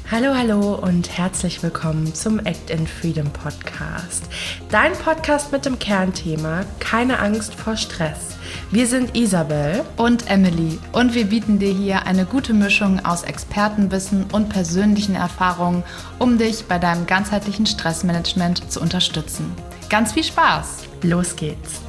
Hallo, hallo und herzlich willkommen zum Act in Freedom Podcast. Dein Podcast mit dem Kernthema Keine Angst vor Stress. Wir sind Isabel und Emily und wir bieten dir hier eine gute Mischung aus Expertenwissen und persönlichen Erfahrungen, um dich bei deinem ganzheitlichen Stressmanagement zu unterstützen. Ganz viel Spaß! Los geht's!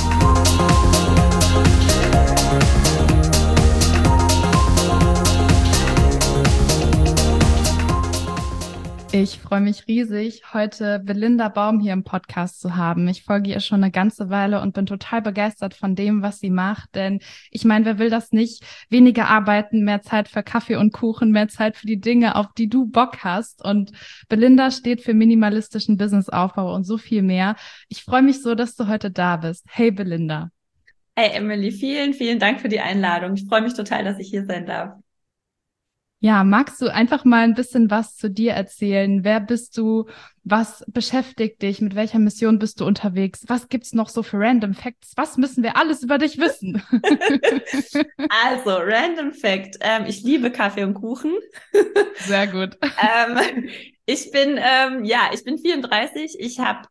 Ich freue mich riesig, heute Belinda Baum hier im Podcast zu haben. Ich folge ihr schon eine ganze Weile und bin total begeistert von dem, was sie macht. Denn ich meine, wer will das nicht? Weniger arbeiten, mehr Zeit für Kaffee und Kuchen, mehr Zeit für die Dinge, auf die du Bock hast. Und Belinda steht für minimalistischen Businessaufbau und so viel mehr. Ich freue mich so, dass du heute da bist. Hey Belinda. Hey Emily, vielen, vielen Dank für die Einladung. Ich freue mich total, dass ich hier sein darf. Ja, magst du einfach mal ein bisschen was zu dir erzählen? Wer bist du? Was beschäftigt dich? Mit welcher Mission bist du unterwegs? Was gibt's noch so für Random Facts? Was müssen wir alles über dich wissen? Also, Random Fact. Ich liebe Kaffee und Kuchen. Sehr gut. Ich bin 34. Ich habe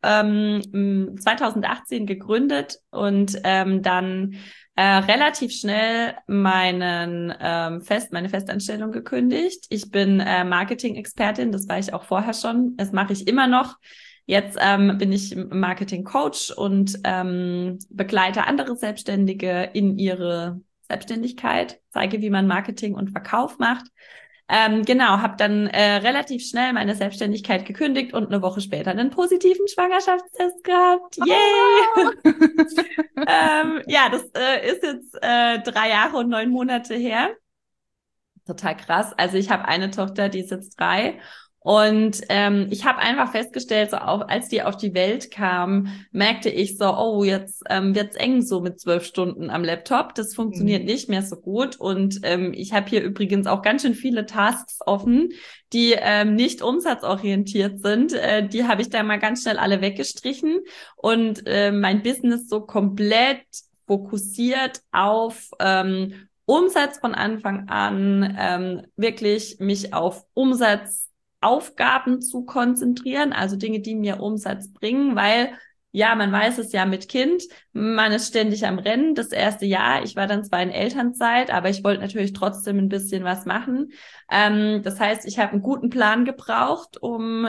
2018 gegründet und dann relativ schnell meine Festanstellung gekündigt. Ich bin Marketing-Expertin, das war ich auch vorher schon. Das mache ich immer noch. Jetzt bin ich Marketing-Coach und begleite andere Selbstständige in ihre Selbstständigkeit, zeige, wie man Marketing und Verkauf macht. Habe dann relativ schnell meine Selbstständigkeit gekündigt und eine Woche später einen positiven Schwangerschaftstest gehabt. Yay! Das ist jetzt 3 Jahre und 9 Monate her. Total krass. Also ich habe eine Tochter, die ist jetzt 3. Und ich habe einfach festgestellt, so auch als die auf die Welt kam, merkte ich so, oh, jetzt wird's eng so mit 12 Stunden am Laptop. Das funktioniert nicht mehr so gut. Und ich habe hier übrigens auch ganz schön viele Tasks offen, die nicht umsatzorientiert sind. Die habe ich da mal ganz schnell alle weggestrichen und mein Business so komplett fokussiert auf Umsatz von Anfang an, wirklich mich auf Umsatzaufgaben zu konzentrieren, also Dinge, die mir Umsatz bringen, weil, ja, man weiß es ja mit Kind, man ist ständig am Rennen. Das erste Jahr, ich war dann zwar in Elternzeit, aber ich wollte natürlich trotzdem ein bisschen was machen. Das heißt, ich habe einen guten Plan gebraucht, um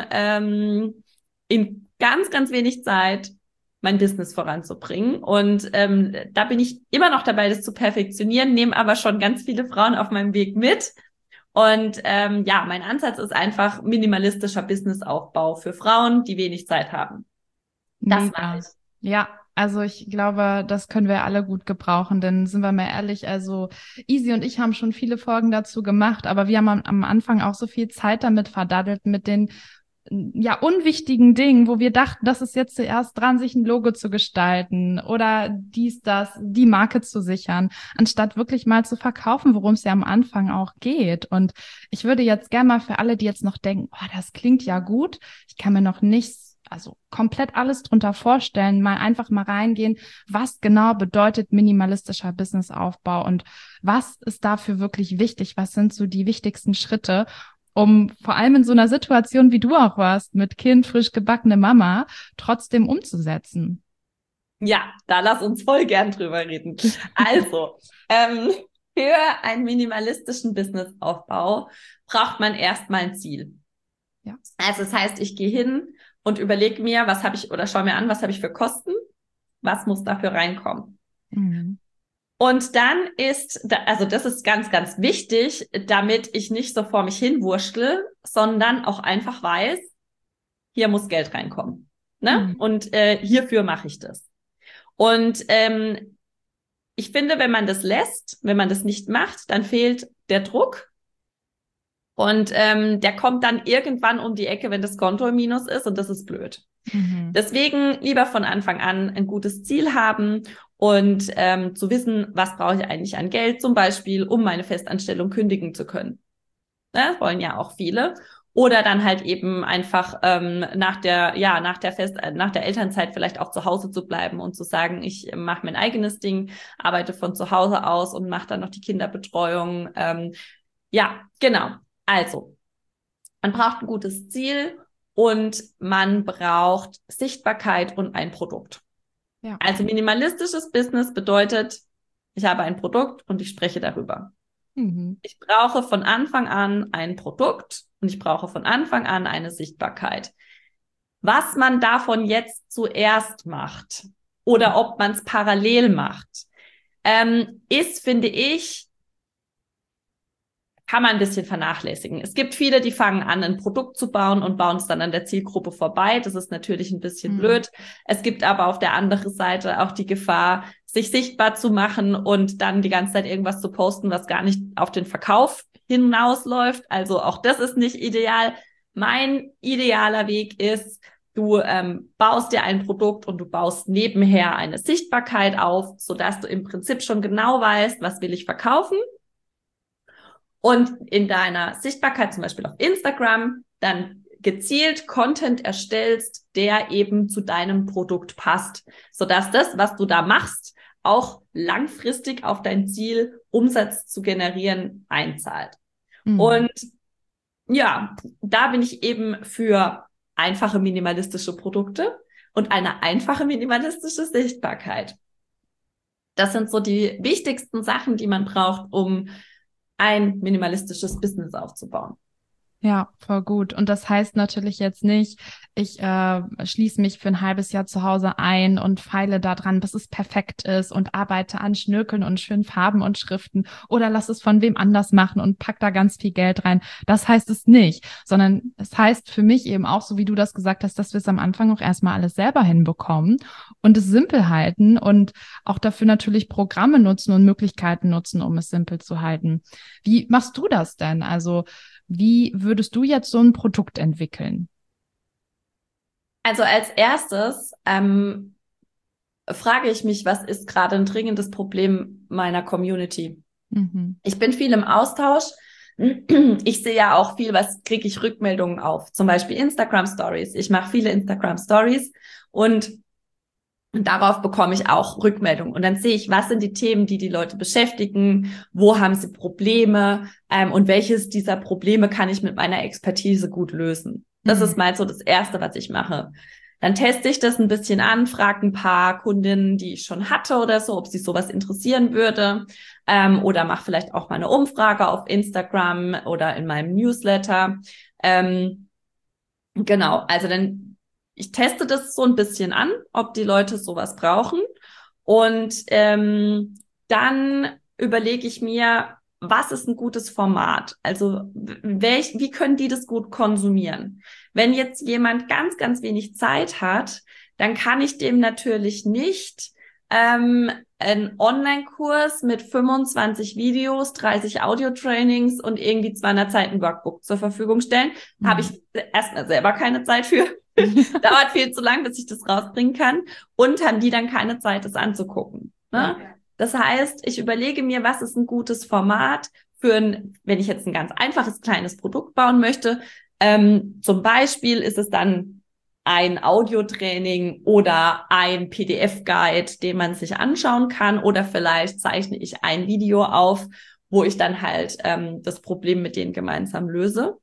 in ganz, ganz wenig Zeit mein Business voranzubringen. Und da bin ich immer noch dabei, das zu perfektionieren, nehme aber schon ganz viele Frauen auf meinem Weg mit. Und mein Ansatz ist einfach minimalistischer Businessaufbau für Frauen, die wenig Zeit haben. Das mache ich. Ja, also ich glaube, das können wir alle gut gebrauchen, denn sind wir mal ehrlich, also Easy und ich haben schon viele Folgen dazu gemacht, aber wir haben am Anfang auch so viel Zeit damit verdaddelt, mit den unwichtigen Dingen, wo wir dachten, das ist jetzt zuerst dran, sich ein Logo zu gestalten oder die Marke zu sichern, anstatt wirklich mal zu verkaufen, worum es ja am Anfang auch geht. Und ich würde jetzt gerne mal für alle, die jetzt noch denken, oh, das klingt ja gut, ich kann mir noch nichts, also komplett alles drunter vorstellen, mal einfach mal reingehen, was genau bedeutet minimalistischer Businessaufbau und was ist dafür wirklich wichtig, was sind so die wichtigsten Schritte, um vor allem in so einer Situation, wie du auch warst, mit Kind, frisch gebackene Mama, trotzdem umzusetzen. Ja, da lass uns voll gern drüber reden. Also, für einen minimalistischen Businessaufbau braucht man erstmal ein Ziel. Ja. Also das heißt, ich gehe hin und überlege mir, schaue mir an, was habe ich für Kosten, was muss dafür reinkommen. Mhm. Und dann das ist ganz, ganz wichtig, damit ich nicht so vor mich hinwurschtle, sondern auch einfach weiß, hier muss Geld reinkommen. Ne? Mhm. Und hierfür mache ich das. Und ich finde, wenn man das lässt, wenn man das nicht macht, dann fehlt der Druck. Und der kommt dann irgendwann um die Ecke, wenn das Konto im Minus ist und das ist blöd. Mhm. Deswegen lieber von Anfang an ein gutes Ziel haben und zu wissen, was brauche ich eigentlich an Geld, zum Beispiel, um meine Festanstellung kündigen zu können. Das wollen ja auch viele. Oder dann halt eben einfach nach der Elternzeit vielleicht auch zu Hause zu bleiben und zu sagen, ich mache mein eigenes Ding, arbeite von zu Hause aus und mache dann noch die Kinderbetreuung. Ja, genau. Also, Man braucht ein gutes Ziel und man braucht Sichtbarkeit und ein Produkt. Ja. Also minimalistisches Business bedeutet, ich habe ein Produkt und ich spreche darüber. Mhm. Ich brauche von Anfang an ein Produkt und ich brauche von Anfang an eine Sichtbarkeit. Was man davon jetzt zuerst macht oder ob man es parallel macht, ist, finde ich, kann man ein bisschen vernachlässigen. Es gibt viele, die fangen an, ein Produkt zu bauen und bauen es dann an der Zielgruppe vorbei. Das ist natürlich ein bisschen blöd. Es gibt aber auf der anderen Seite auch die Gefahr, sich sichtbar zu machen und dann die ganze Zeit irgendwas zu posten, was gar nicht auf den Verkauf hinausläuft. Also auch das ist nicht ideal. Mein idealer Weg ist, du baust dir ein Produkt und du baust nebenher eine Sichtbarkeit auf, sodass du im Prinzip schon genau weißt, was will ich verkaufen. Und in deiner Sichtbarkeit, zum Beispiel auf Instagram, dann gezielt Content erstellst, der eben zu deinem Produkt passt, sodass das, was du da machst, auch langfristig auf dein Ziel, Umsatz zu generieren, einzahlt. Und ja, da bin ich eben für einfache minimalistische Produkte und eine einfache minimalistische Sichtbarkeit. Das sind so die wichtigsten Sachen, die man braucht, um ein minimalistisches Business aufzubauen. Ja, voll gut. Und das heißt natürlich jetzt nicht, ich schließe mich für ein halbes Jahr zu Hause ein und feile daran, bis es perfekt ist und arbeite an Schnörkeln und schönen Farben und Schriften oder lass es von wem anders machen und pack da ganz viel Geld rein. Das heißt es nicht, sondern es heißt für mich eben auch, so wie du das gesagt hast, dass wir es am Anfang auch erstmal alles selber hinbekommen und es simpel halten und auch dafür natürlich Programme nutzen und Möglichkeiten nutzen, um es simpel zu halten. Wie machst du das denn? Also wie würdest du jetzt so ein Produkt entwickeln? Also als erstes frage ich mich, was ist gerade ein dringendes Problem meiner Community? Ich bin viel im Austausch. Ich sehe ja auch viel, was kriege ich Rückmeldungen auf, zum Beispiel Instagram Stories. Ich mache viele Instagram Stories und darauf bekomme ich auch Rückmeldungen. Und dann sehe ich, was sind die Themen, die die Leute beschäftigen, wo haben sie Probleme und welches dieser Probleme kann ich mit meiner Expertise gut lösen. Das ist mal so das Erste, was ich mache. Dann teste ich das ein bisschen an, frage ein paar Kundinnen, die ich schon hatte oder so, ob sie sowas interessieren würde, oder mache vielleicht auch mal eine Umfrage auf Instagram oder in meinem Newsletter. Genau, also ich teste das so ein bisschen an, ob die Leute sowas brauchen. Und dann überlege ich mir, was ist ein gutes Format? Also wie können die das gut konsumieren? Wenn jetzt jemand ganz, ganz wenig Zeit hat, dann kann ich dem natürlich nicht einen Online-Kurs mit 25 Videos, 30 Audio-Trainings und irgendwie 200 Seiten Workbook zur Verfügung stellen. Habe ich erstmal selber keine Zeit für. Dauert viel zu lang, bis ich das rausbringen kann. Und haben die dann keine Zeit, das anzugucken. Ne? Ja. Das heißt, ich überlege mir, was ist ein gutes Format wenn ich jetzt ein ganz einfaches kleines Produkt bauen möchte. Zum Beispiel ist es dann ein Audiotraining oder ein PDF-Guide, den man sich anschauen kann. Oder vielleicht zeichne ich ein Video auf, wo ich dann halt das Problem mit denen gemeinsam löse.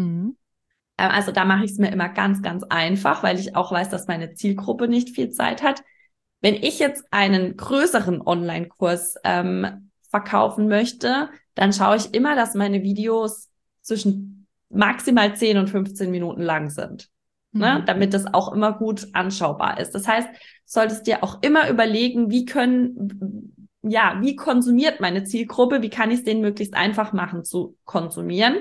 Also da mache ich es mir immer ganz, ganz einfach, weil ich auch weiß, dass meine Zielgruppe nicht viel Zeit hat. Wenn ich jetzt einen größeren Online-Kurs verkaufen möchte, dann schaue ich immer, dass meine Videos zwischen maximal 10 und 15 Minuten lang sind, ne? Damit das auch immer gut anschaubar ist. Das heißt, solltest dir auch immer überlegen, wie konsumiert meine Zielgruppe, wie kann ich es denen möglichst einfach machen zu konsumieren.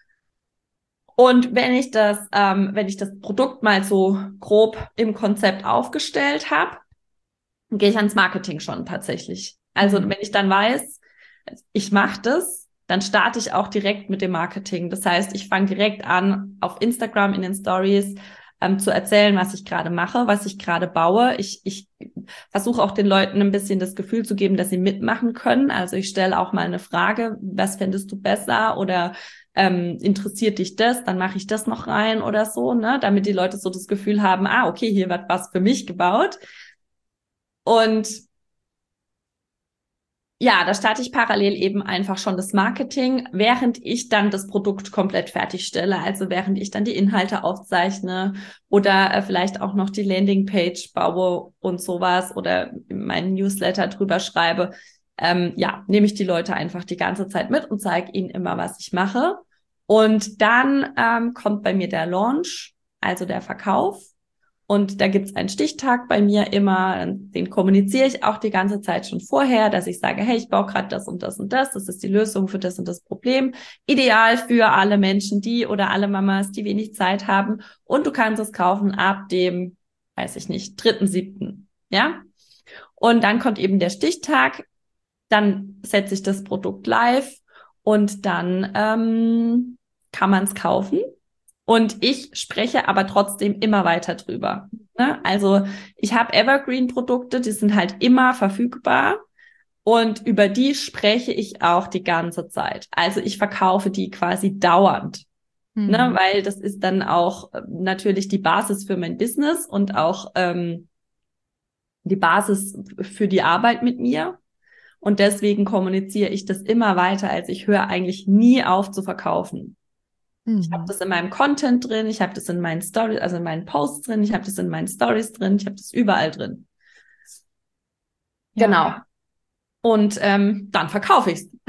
Und wenn ich das Produkt mal so grob im Konzept aufgestellt habe, gehe ich ans Marketing schon tatsächlich. Also wenn ich dann weiß, ich mache das, dann starte ich auch direkt mit dem Marketing. Das heißt, ich fange direkt an, auf Instagram in den Stories zu erzählen, was ich gerade mache, was ich gerade baue. Ich versuche auch den Leuten ein bisschen das Gefühl zu geben, dass sie mitmachen können. Also ich stelle auch mal eine Frage, was fändest du besser oder interessiert dich das? Dann mache ich das noch rein oder so, ne? Damit die Leute so das Gefühl haben, okay, hier wird was für mich gebaut. Und Ja, da starte ich parallel eben einfach schon das Marketing, während ich dann das Produkt komplett fertigstelle. Also während ich dann die Inhalte aufzeichne oder vielleicht auch noch die Landingpage baue und sowas oder meinen Newsletter drüber schreibe. Nehme ich die Leute einfach die ganze Zeit mit und zeige ihnen immer, was ich mache. Und dann kommt bei mir der Launch, also der Verkauf. Und da gibt's einen Stichtag bei mir immer, den kommuniziere ich auch die ganze Zeit schon vorher, dass ich sage, hey, ich baue gerade das und das und das ist die Lösung für das und das Problem. Ideal für alle Menschen, die oder alle Mamas, die wenig Zeit haben. Und du kannst es kaufen ab dem, weiß ich nicht, 3.7., ja? Und dann kommt eben der Stichtag, dann setze ich das Produkt live und dann kann man es kaufen. Und ich spreche aber trotzdem immer weiter drüber. Ne? Also ich habe Evergreen-Produkte, die sind halt immer verfügbar und über die spreche ich auch die ganze Zeit. Also ich verkaufe die quasi dauernd, ne? Weil das ist dann auch natürlich die Basis für mein Business und auch die Basis für die Arbeit mit mir. Und deswegen kommuniziere ich das immer weiter. Also ich höre eigentlich nie auf zu verkaufen. Ich habe das in meinem Content drin, ich habe das in meinen Stories, also in meinen Posts drin, ich habe das in meinen Stories drin, ich habe das überall drin. Ja. Genau. Und dann verkaufe ich es.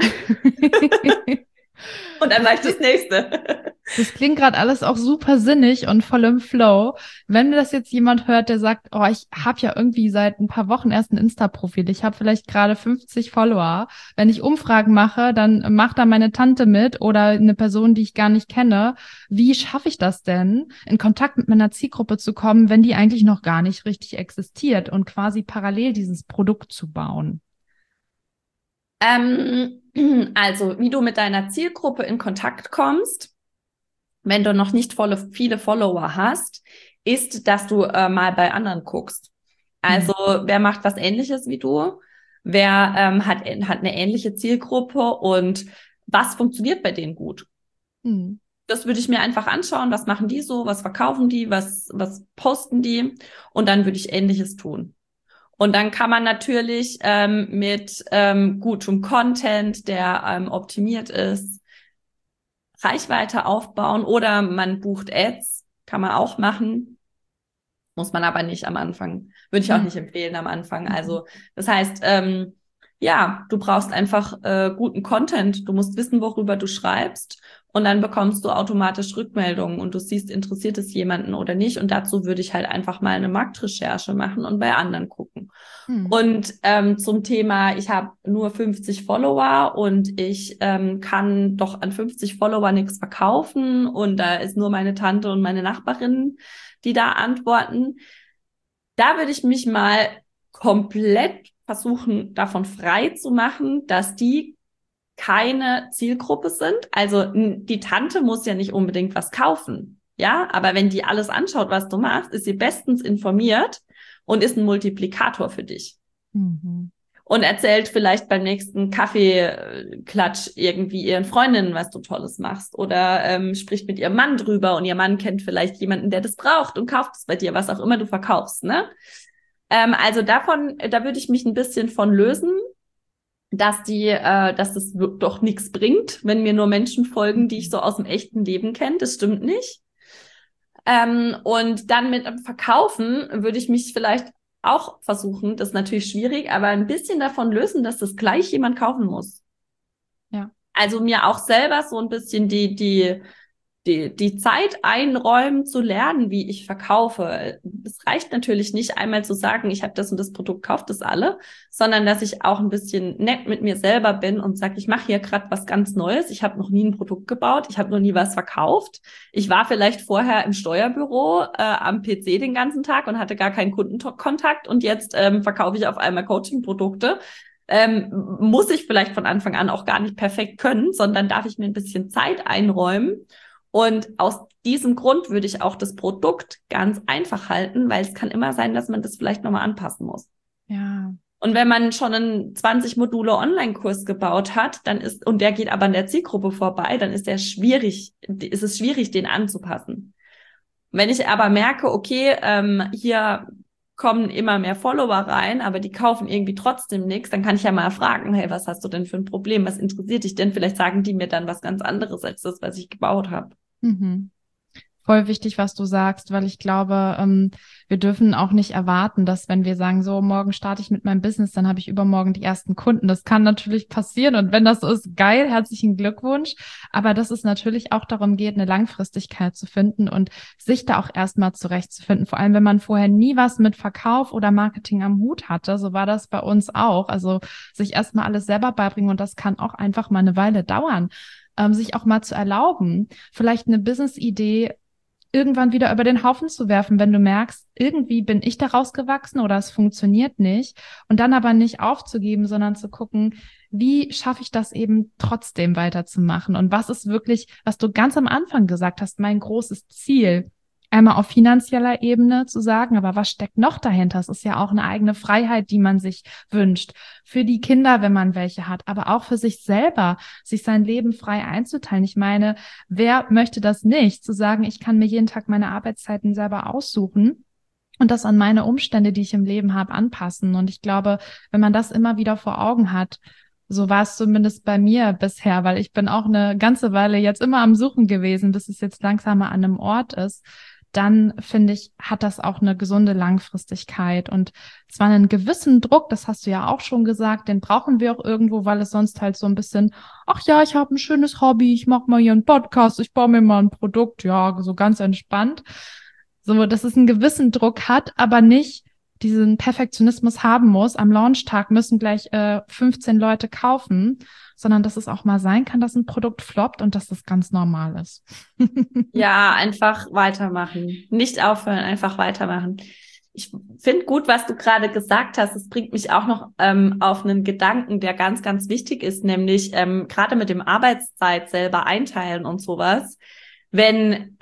Und dann mache ich das nächste. Das klingt gerade alles auch super sinnig und voll im Flow. Wenn das jetzt jemand hört, der sagt, oh, ich habe ja irgendwie seit ein paar Wochen erst ein Insta-Profil, ich habe vielleicht gerade 50 Follower. Wenn ich Umfragen mache, dann macht da meine Tante mit oder eine Person, die ich gar nicht kenne. Wie schaffe ich das denn, in Kontakt mit meiner Zielgruppe zu kommen, wenn die eigentlich noch gar nicht richtig existiert und quasi parallel dieses Produkt zu bauen? Also, wie du mit deiner Zielgruppe in Kontakt kommst, wenn du noch nicht viele Follower hast, ist, dass du mal bei anderen guckst. Also, wer macht was Ähnliches wie du? Wer hat eine ähnliche Zielgruppe und was funktioniert bei denen gut? Das würde ich mir einfach anschauen. Was machen die so? Was verkaufen die? Was posten die? Und dann würde ich Ähnliches tun. Und dann kann man natürlich mit gutem Content, der optimiert ist, Reichweite aufbauen oder man bucht Ads, kann man auch machen. Muss man aber nicht am Anfang. Würde ich auch nicht empfehlen am Anfang. Also das heißt, du brauchst einfach guten Content. Du musst wissen, worüber du schreibst. Und dann bekommst du automatisch Rückmeldungen und du siehst, interessiert es jemanden oder nicht. Und dazu würde ich halt einfach mal eine Marktrecherche machen und bei anderen gucken. Und zum Thema, ich habe nur 50 Follower und ich kann doch an 50 Follower nichts verkaufen und da ist nur meine Tante und meine Nachbarin, die da antworten. Da würde ich mich mal komplett versuchen, davon frei zu machen, dass die keine Zielgruppe sind. Also die Tante muss ja nicht unbedingt was kaufen, ja, aber wenn die alles anschaut, was du machst, ist sie bestens informiert und ist ein Multiplikator für dich. Und erzählt vielleicht beim nächsten Kaffeeklatsch irgendwie ihren Freundinnen, was du Tolles machst oder spricht mit ihrem Mann drüber und ihr Mann kennt vielleicht jemanden, der das braucht und kauft es bei dir, was auch immer du verkaufst, ne? Also da würde ich mich ein bisschen von lösen, dass das doch nichts bringt, wenn mir nur Menschen folgen, die ich so aus dem echten Leben kenne. Das stimmt nicht. Und dann mit dem Verkaufen würde ich mich vielleicht auch versuchen, das ist natürlich schwierig, aber ein bisschen davon lösen, dass das gleich jemand kaufen muss. Ja. Also mir auch selber so ein bisschen die Zeit einräumen zu lernen, wie ich verkaufe. Es reicht natürlich nicht, einmal zu sagen, ich habe das und das Produkt, kauft das alle, sondern dass ich auch ein bisschen nett mit mir selber bin und sage, ich mache hier gerade was ganz Neues. Ich habe noch nie ein Produkt gebaut, ich habe noch nie was verkauft. Ich war vielleicht vorher im Steuerbüro am PC den ganzen Tag und hatte gar keinen Kundenkontakt und jetzt verkaufe ich auf einmal Coaching-Produkte. Muss ich vielleicht von Anfang an auch gar nicht perfekt können, sondern darf ich mir ein bisschen Zeit einräumen. Und aus diesem Grund würde ich auch das Produkt ganz einfach halten, weil es kann immer sein, dass man das vielleicht nochmal anpassen muss. Ja. Und wenn man schon einen 20 Module Online-Kurs gebaut hat, und der geht aber an der Zielgruppe vorbei, dann ist es schwierig, den anzupassen. Wenn ich aber merke, okay, hier kommen immer mehr Follower rein, aber die kaufen irgendwie trotzdem nichts, dann kann ich ja mal fragen, hey, was hast du denn für ein Problem? Was interessiert dich denn? Vielleicht sagen die mir dann was ganz anderes als das, was ich gebaut habe. Mhm. Voll wichtig, was du sagst, weil ich glaube, wir dürfen auch nicht erwarten, dass wenn wir sagen, so morgen starte ich mit meinem Business, dann habe ich übermorgen die ersten Kunden. Das kann natürlich passieren und wenn das so ist, geil, herzlichen Glückwunsch. Aber dass es natürlich auch darum geht, eine Langfristigkeit zu finden und sich da auch erstmal zurechtzufinden. Vor allem, wenn man vorher nie was mit Verkauf oder Marketing am Hut hatte. So war das bei uns auch. Also sich erstmal alles selber beibringen und das kann auch einfach mal eine Weile dauern. Sich auch mal zu erlauben, vielleicht eine Business-Idee irgendwann wieder über den Haufen zu werfen, wenn du merkst, irgendwie bin ich da rausgewachsen oder es funktioniert nicht und dann aber nicht aufzugeben, sondern zu gucken, wie schaffe ich das eben trotzdem weiterzumachen und was ist wirklich, was du ganz am Anfang gesagt hast, mein großes Ziel, einmal auf finanzieller Ebene zu sagen, aber was steckt noch dahinter? Es ist ja auch eine eigene Freiheit, die man sich wünscht. Für die Kinder, wenn man welche hat, aber auch für sich selber, sich sein Leben frei einzuteilen. Ich meine, wer möchte das nicht? Zu sagen, ich kann mir jeden Tag meine Arbeitszeiten selber aussuchen und das an meine Umstände, die ich im Leben habe, anpassen. Und ich glaube, wenn man das immer wieder vor Augen hat, so war es zumindest bei mir bisher, weil ich bin auch eine ganze Weile jetzt immer am Suchen gewesen, bis es jetzt langsam mal an einem Ort ist, dann finde ich, hat das auch eine gesunde Langfristigkeit und zwar einen gewissen Druck, das hast du ja auch schon gesagt, den brauchen wir auch irgendwo, weil es sonst halt so ein bisschen, ach ja, ich habe ein schönes Hobby, ich mache mal hier einen Podcast, ich baue mir mal ein Produkt, ja, so ganz entspannt. So, dass es einen gewissen Druck hat, aber nicht diesen Perfektionismus haben muss. Am Launchtag müssen gleich 15 Leute kaufen, sondern dass es auch mal sein kann, dass ein Produkt floppt und dass das ganz normal ist. Ja, einfach weitermachen. Nicht aufhören, einfach weitermachen. Ich finde gut, was du gerade gesagt hast. Es bringt mich auch noch auf einen Gedanken, der ganz, ganz wichtig ist, nämlich gerade mit dem Arbeitszeit selber einteilen und sowas. Wenn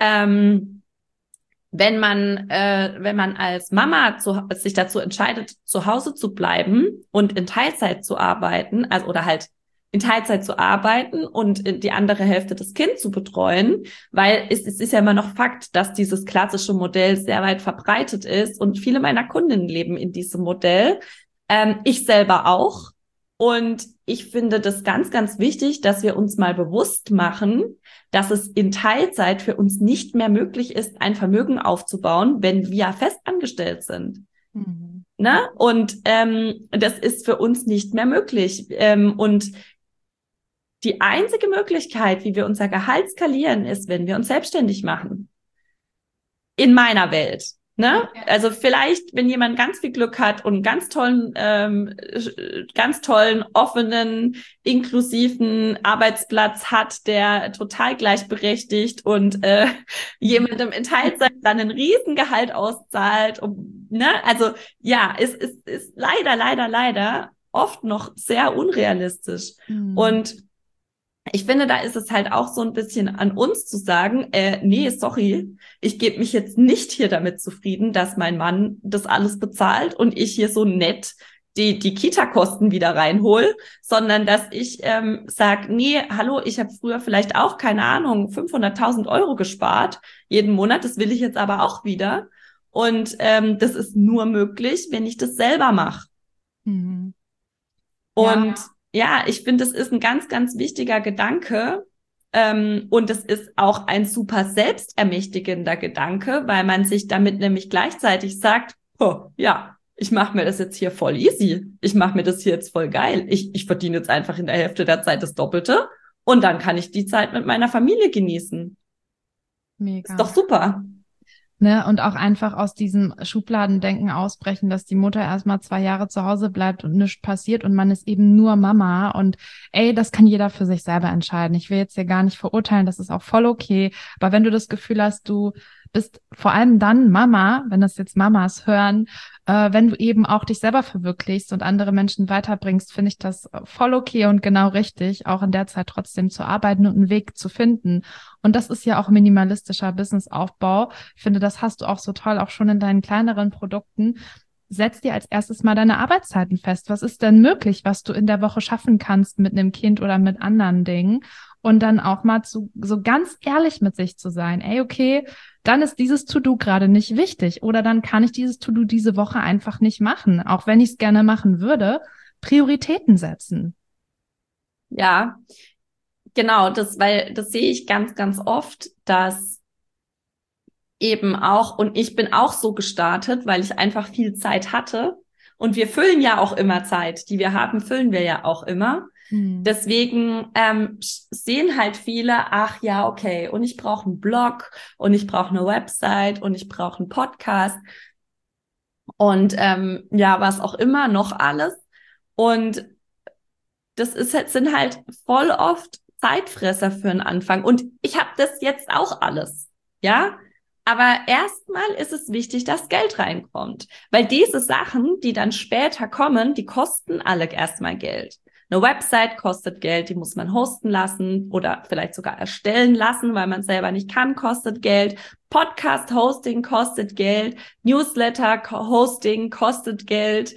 man als Mama sich dazu entscheidet, zu Hause zu bleiben und in Teilzeit zu arbeiten, also oder halt in Teilzeit zu arbeiten und die andere Hälfte das Kind zu betreuen, weil es ist ja immer noch Fakt, dass dieses klassische Modell sehr weit verbreitet ist und viele meiner Kundinnen leben in diesem Modell. Ich selber auch. Und ich finde das ganz, ganz wichtig, dass wir uns mal bewusst machen, dass es in Teilzeit für uns nicht mehr möglich ist, ein Vermögen aufzubauen, wenn wir festangestellt sind. Mhm. Ne? Und das ist für uns nicht mehr möglich. Und die einzige Möglichkeit, wie wir unser Gehalt skalieren, ist, wenn wir uns selbstständig machen. In meiner Welt. Ne? Also vielleicht, wenn jemand ganz viel Glück hat und ganz tollen, offenen, inklusiven Arbeitsplatz hat, der total gleichberechtigt und jemandem in Teilzeit dann ein Riesengehalt auszahlt. Also ja, es ist leider oft noch sehr unrealistisch. Mhm. Und ich finde, da ist es halt auch so ein bisschen an uns zu sagen, nee, sorry, ich gebe mich jetzt nicht hier damit zufrieden, dass mein Mann das alles bezahlt und ich hier so nett die Kita-Kosten wieder reinhol, sondern dass ich sage, nee, hallo, ich habe früher vielleicht auch, keine Ahnung, 500.000 Euro gespart jeden Monat, das will ich jetzt aber auch wieder. Und das ist nur möglich, wenn ich das selber mache. Mhm. Und ja, ich finde, das ist ein ganz, ganz wichtiger Gedanke. Und es ist auch ein super selbstermächtigender Gedanke, weil man sich damit nämlich gleichzeitig sagt, oh, ja, ich mache mir das jetzt hier voll easy. Ich mache mir das hier jetzt voll geil. Ich verdiene jetzt einfach in der Hälfte der Zeit das Doppelte und dann kann ich die Zeit mit meiner Familie genießen. Mega. Ist doch super. Ne, und auch einfach aus diesem Schubladendenken ausbrechen, dass die Mutter erstmal 2 Jahre zu Hause bleibt und nichts passiert und man ist eben nur Mama und das kann jeder für sich selber entscheiden. Ich will jetzt hier gar nicht verurteilen, das ist auch voll okay, aber wenn du das Gefühl hast, du bist vor allem dann Mama, wenn das jetzt Mamas hören, wenn du eben auch dich selber verwirklichst und andere Menschen weiterbringst, finde ich das voll okay und genau richtig, auch in der Zeit trotzdem zu arbeiten und einen Weg zu finden. Und das ist ja auch minimalistischer Businessaufbau. Ich finde, das hast du auch so toll, auch schon in deinen kleineren Produkten. Setz dir als erstes mal deine Arbeitszeiten fest. Was ist denn möglich, was du in der Woche schaffen kannst mit einem Kind oder mit anderen Dingen? Und dann auch mal so ganz ehrlich mit sich zu sein. Ey, okay, dann ist dieses To-Do gerade nicht wichtig. Oder dann kann ich dieses To-Do diese Woche einfach nicht machen. Auch wenn ich es gerne machen würde, Prioritäten setzen. Ja, genau, weil das sehe ich ganz, ganz oft, dass eben auch, und ich bin auch so gestartet, weil ich einfach viel Zeit hatte. Und wir füllen ja auch immer Zeit, die wir haben, füllen wir ja auch immer. Deswegen sehen halt viele, ach ja, okay, und ich brauche einen Blog und ich brauche eine Website und ich brauche einen Podcast und ja, was auch immer, noch alles. Und das sind halt voll oft Zeitfresser für den Anfang. Und ich habe das jetzt auch alles, ja. Aber erstmal ist es wichtig, dass Geld reinkommt. Weil diese Sachen, die dann später kommen, die kosten alle erstmal Geld. Eine Website kostet Geld, die muss man hosten lassen oder vielleicht sogar erstellen lassen, weil man es selber nicht kann, kostet Geld. Podcast-Hosting kostet Geld. Newsletter-Hosting kostet Geld.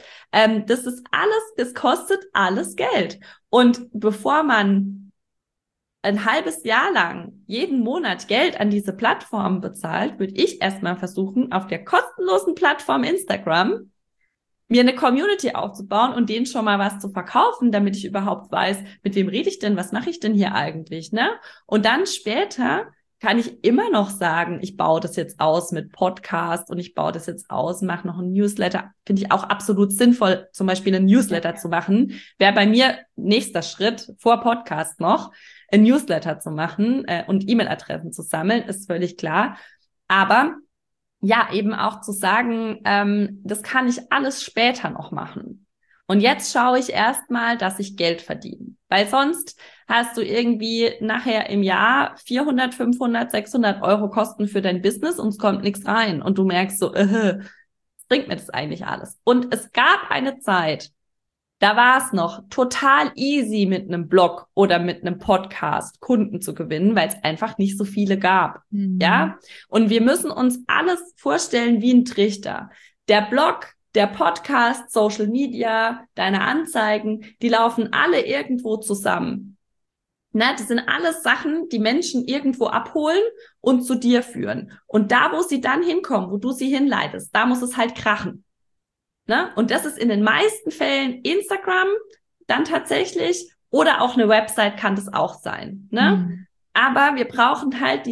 Das kostet alles Geld. Und bevor man ein halbes Jahr lang jeden Monat Geld an diese Plattform bezahlt, würde ich erstmal versuchen, auf der kostenlosen Plattform Instagram mir eine Community aufzubauen und denen schon mal was zu verkaufen, damit ich überhaupt weiß, mit wem rede ich denn, was mache ich denn hier eigentlich, ne? Und dann später kann ich immer noch sagen, ich baue das jetzt aus mit Podcast und ich baue das jetzt aus, mache noch einen Newsletter. Finde ich auch absolut sinnvoll, zum Beispiel einen Newsletter zu machen. Wäre bei mir nächster Schritt vor Podcast noch, ein Newsletter zu machen und E-Mail-Adressen zu sammeln, ist völlig klar. Aber ja, eben auch zu sagen, das kann ich alles später noch machen. Und jetzt schaue ich erstmal, dass ich Geld verdiene. Weil sonst hast du irgendwie nachher im Jahr 400, 500, 600 Euro Kosten für dein Business und es kommt nichts rein. Und du merkst so, was bringt mir das eigentlich alles? Und es gab eine Zeit, da war es noch total easy, mit einem Blog oder mit einem Podcast Kunden zu gewinnen, weil es einfach nicht so viele gab. Ja? Und wir müssen uns alles vorstellen wie ein Trichter. Der Blog, der Podcast, Social Media, deine Anzeigen, die laufen alle irgendwo zusammen. Na, das sind alles Sachen, die Menschen irgendwo abholen und zu dir führen. Und da, wo sie dann hinkommen, wo du sie hinleitest, da muss es halt krachen. Ne? Und das ist in den meisten Fällen Instagram dann tatsächlich oder auch eine Website kann das auch sein. Ne? Aber wir brauchen halt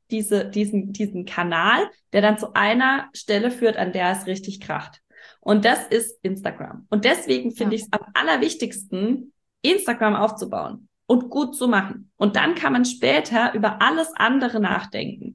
diesen Kanal, der dann zu einer Stelle führt, an der es richtig kracht. Und das ist Instagram. Und deswegen finde ich es am allerwichtigsten, Instagram aufzubauen und gut zu machen. Und dann kann man später über alles andere nachdenken.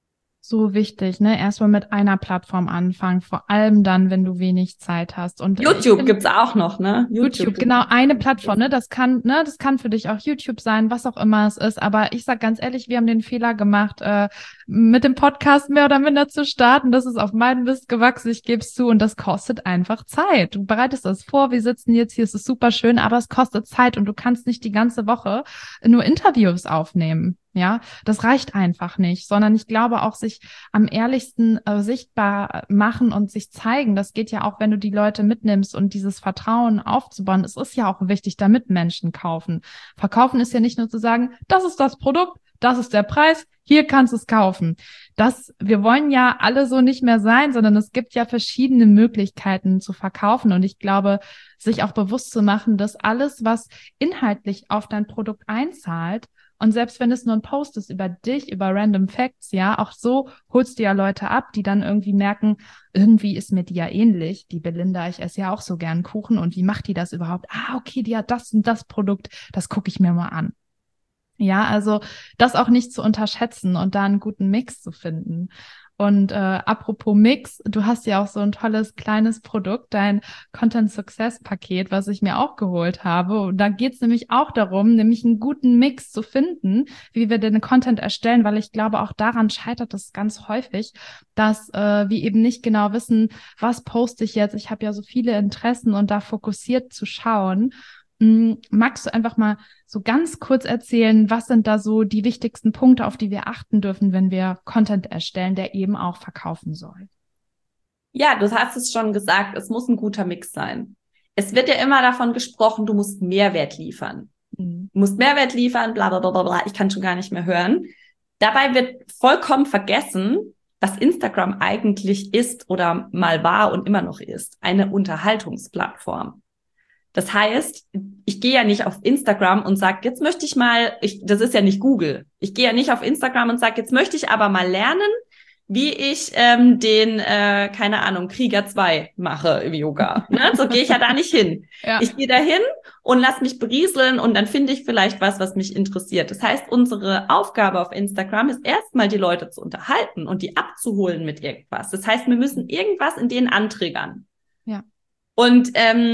So wichtig, ne? Erstmal mit einer Plattform anfangen, vor allem dann, wenn du wenig Zeit hast. Und YouTube gibt's auch noch, ne? YouTube, genau, eine Plattform, ne? Das kann für dich auch YouTube sein, was auch immer es ist. Aber ich sag ganz ehrlich, wir haben den Fehler gemacht, mit dem Podcast mehr oder minder zu starten. Das ist auf meinen Mist gewachsen, ich gebe es zu. Und das kostet einfach Zeit. Du bereitest das vor, wir sitzen jetzt hier, es ist super schön, aber es kostet Zeit und du kannst nicht die ganze Woche nur Interviews aufnehmen. Ja, das reicht einfach nicht, sondern ich glaube auch, sich am ehrlichsten sichtbar machen und sich zeigen. Das geht ja auch, wenn du die Leute mitnimmst und dieses Vertrauen aufzubauen. Es ist ja auch wichtig, damit Menschen kaufen. Verkaufen ist ja nicht nur zu sagen, das ist das Produkt, das ist der Preis, hier kannst du es kaufen. Wir wollen ja alle so nicht mehr sein, sondern es gibt ja verschiedene Möglichkeiten zu verkaufen. Und ich glaube, sich auch bewusst zu machen, dass alles, was inhaltlich auf dein Produkt einzahlt, und selbst wenn es nur ein Post ist über dich, über Random Facts, ja, auch so holst du ja Leute ab, die dann irgendwie merken, irgendwie ist mir die ja ähnlich, die Belinda, ich esse ja auch so gern Kuchen und wie macht die das überhaupt? Ah, okay, die hat das und das Produkt, das gucke ich mir mal an. Ja, also das auch nicht zu unterschätzen und da einen guten Mix zu finden. Und apropos Mix, du hast ja auch so ein tolles kleines Produkt, dein Content Success Paket, was ich mir auch geholt habe. Und da geht es nämlich auch darum, nämlich einen guten Mix zu finden, wie wir den Content erstellen, weil ich glaube, auch daran scheitert es ganz häufig, dass wir eben nicht genau wissen, was poste ich jetzt. Ich habe ja so viele Interessen und da fokussiert zu schauen. Magst du einfach mal so ganz kurz erzählen, was sind da so die wichtigsten Punkte, auf die wir achten dürfen, wenn wir Content erstellen, der eben auch verkaufen soll? Ja, du hast es schon gesagt, es muss ein guter Mix sein. Es wird ja immer davon gesprochen, du musst Mehrwert liefern. musst Mehrwert liefern, bla bla bla bla, ich kann schon gar nicht mehr hören. Dabei wird vollkommen vergessen, was Instagram eigentlich ist oder mal war und immer noch ist. Eine Unterhaltungsplattform. Das heißt, ich gehe ja nicht auf Instagram und sage, jetzt möchte ich mal, das ist ja nicht Google. Ich gehe ja nicht auf Instagram und sage, jetzt möchte ich aber mal lernen, wie ich keine Ahnung, Krieger 2 mache im Yoga. Ne? So gehe ich ja da nicht hin. Ja. Ich gehe da hin und lass mich berieseln und dann finde ich vielleicht was mich interessiert. Das heißt, unsere Aufgabe auf Instagram ist erstmal, die Leute zu unterhalten und die abzuholen mit irgendwas. Das heißt, wir müssen irgendwas in denen antriggern. Ja. Und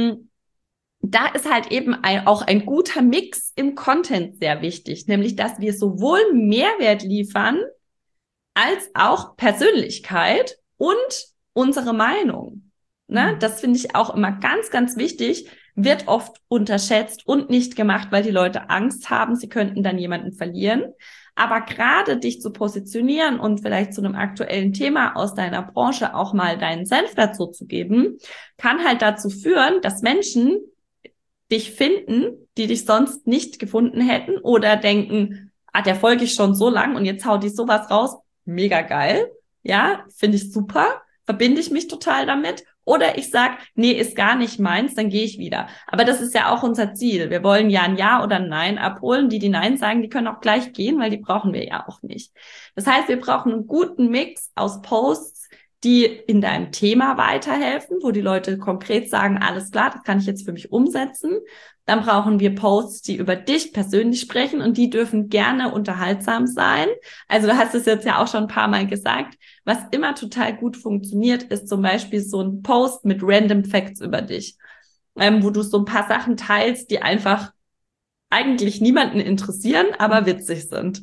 da ist halt eben auch ein guter Mix im Content sehr wichtig, nämlich, dass wir sowohl Mehrwert liefern, als auch Persönlichkeit und unsere Meinung. Ne? Das finde ich auch immer ganz, ganz wichtig, wird oft unterschätzt und nicht gemacht, weil die Leute Angst haben, sie könnten dann jemanden verlieren. Aber gerade dich zu positionieren und vielleicht zu einem aktuellen Thema aus deiner Branche auch mal deinen Senf dazu zu geben, kann halt dazu führen, dass Menschen dich finden, die dich sonst nicht gefunden hätten oder denken, der folge ich schon so lang und jetzt haut die sowas raus. Mega geil, ja, finde ich super, verbinde ich mich total damit. Oder ich sag, nee, ist gar nicht meins, dann gehe ich wieder. Aber das ist ja auch unser Ziel. Wir wollen ja ein Ja oder ein Nein abholen. Die Nein sagen, die können auch gleich gehen, weil die brauchen wir ja auch nicht. Das heißt, wir brauchen einen guten Mix aus Posts, die in deinem Thema weiterhelfen, wo die Leute konkret sagen, alles klar, das kann ich jetzt für mich umsetzen. Dann brauchen wir Posts, die über dich persönlich sprechen und die dürfen gerne unterhaltsam sein. Also du hast es jetzt ja auch schon ein paar Mal gesagt. Was immer total gut funktioniert, ist zum Beispiel so ein Post mit Random Facts über dich, wo du so ein paar Sachen teilst, die einfach eigentlich niemanden interessieren, aber witzig sind.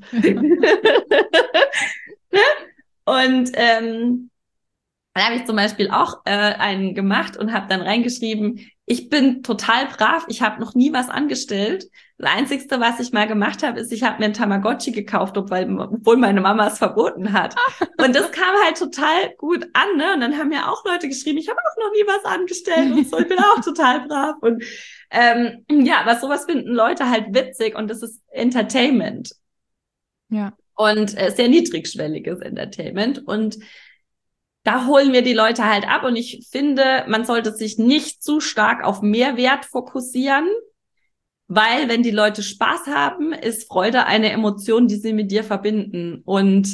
Und da habe ich zum Beispiel auch einen gemacht und habe dann reingeschrieben, ich bin total brav, ich habe noch nie was angestellt. Das Einzigste, was ich mal gemacht habe, ist, ich habe mir ein Tamagotchi gekauft, obwohl meine Mama es verboten hat. Und das kam halt total gut an, ne? Und dann haben ja auch Leute geschrieben, ich habe auch noch nie was angestellt und so, ich bin auch total brav. Und ja, aber sowas finden Leute halt witzig und das ist Entertainment. Ja. Und sehr niedrigschwelliges Entertainment. Und da holen wir die Leute halt ab und ich finde, man sollte sich nicht zu stark auf Mehrwert fokussieren, weil wenn die Leute Spaß haben, ist Freude eine Emotion, die sie mit dir verbinden und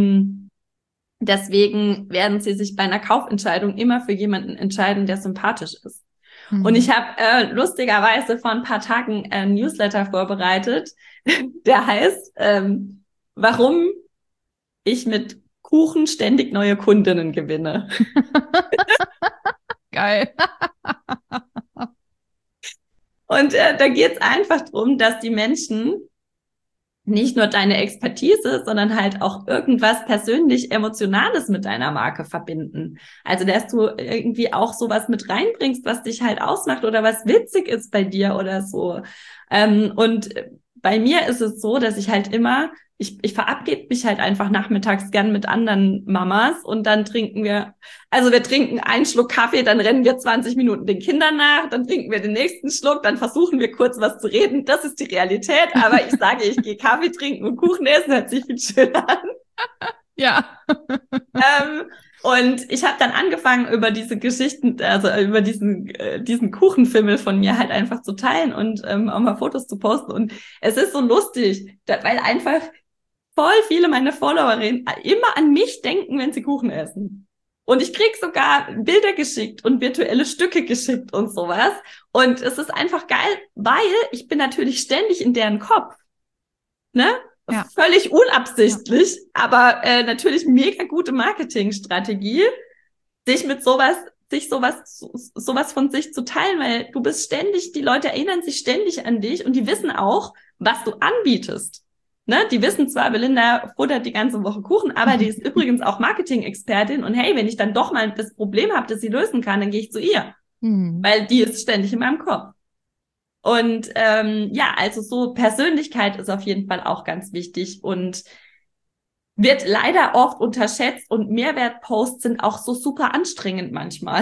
deswegen werden sie sich bei einer Kaufentscheidung immer für jemanden entscheiden, der sympathisch ist. Und ich habe lustigerweise vor ein paar Tagen ein Newsletter vorbereitet, der heißt, warum ich mit Kuchen ständig neue Kundinnen gewinne. Geil. Und da geht es einfach darum, dass die Menschen nicht nur deine Expertise, sondern halt auch irgendwas persönlich Emotionales mit deiner Marke verbinden. Also, dass du irgendwie auch sowas mit reinbringst, was dich halt ausmacht oder was witzig ist bei dir oder so. Und bei mir ist es so, dass ich halt immer ich verabschiede mich halt einfach nachmittags gern mit anderen Mamas und dann trinken wir einen Schluck Kaffee, dann rennen wir 20 Minuten den Kindern nach, dann trinken wir den nächsten Schluck, dann versuchen wir kurz was zu reden. Das ist die Realität, aber ich sage, ich gehe Kaffee trinken und Kuchen essen, hört sich viel schöner an. Ja. Und ich habe dann angefangen, über diese Geschichten, also über diesen Kuchenfimmel von mir halt einfach zu teilen und auch mal Fotos zu posten. Und es ist so lustig, weil einfach voll viele meiner Followerinnen immer an mich denken, wenn sie Kuchen essen. Und ich krieg sogar Bilder geschickt und virtuelle Stücke geschickt und sowas. Und es ist einfach geil, weil ich bin natürlich ständig in deren Kopf. Ne? Ja. Völlig unabsichtlich, aber natürlich mega gute Marketingstrategie, sich sowas von sich zu teilen, weil du bist ständig, die Leute erinnern sich ständig an dich und die wissen auch, was du anbietest. Ne? Die wissen zwar, Belinda futtert die ganze Woche Kuchen, aber die ist übrigens auch Marketing-Expertin und hey, wenn ich dann doch mal das Problem habe, das sie lösen kann, dann gehe ich zu ihr, weil die ist ständig in meinem Kopf. Und ja, also so Persönlichkeit ist auf jeden Fall auch ganz wichtig und wird leider oft unterschätzt und Mehrwertposts sind auch so super anstrengend manchmal.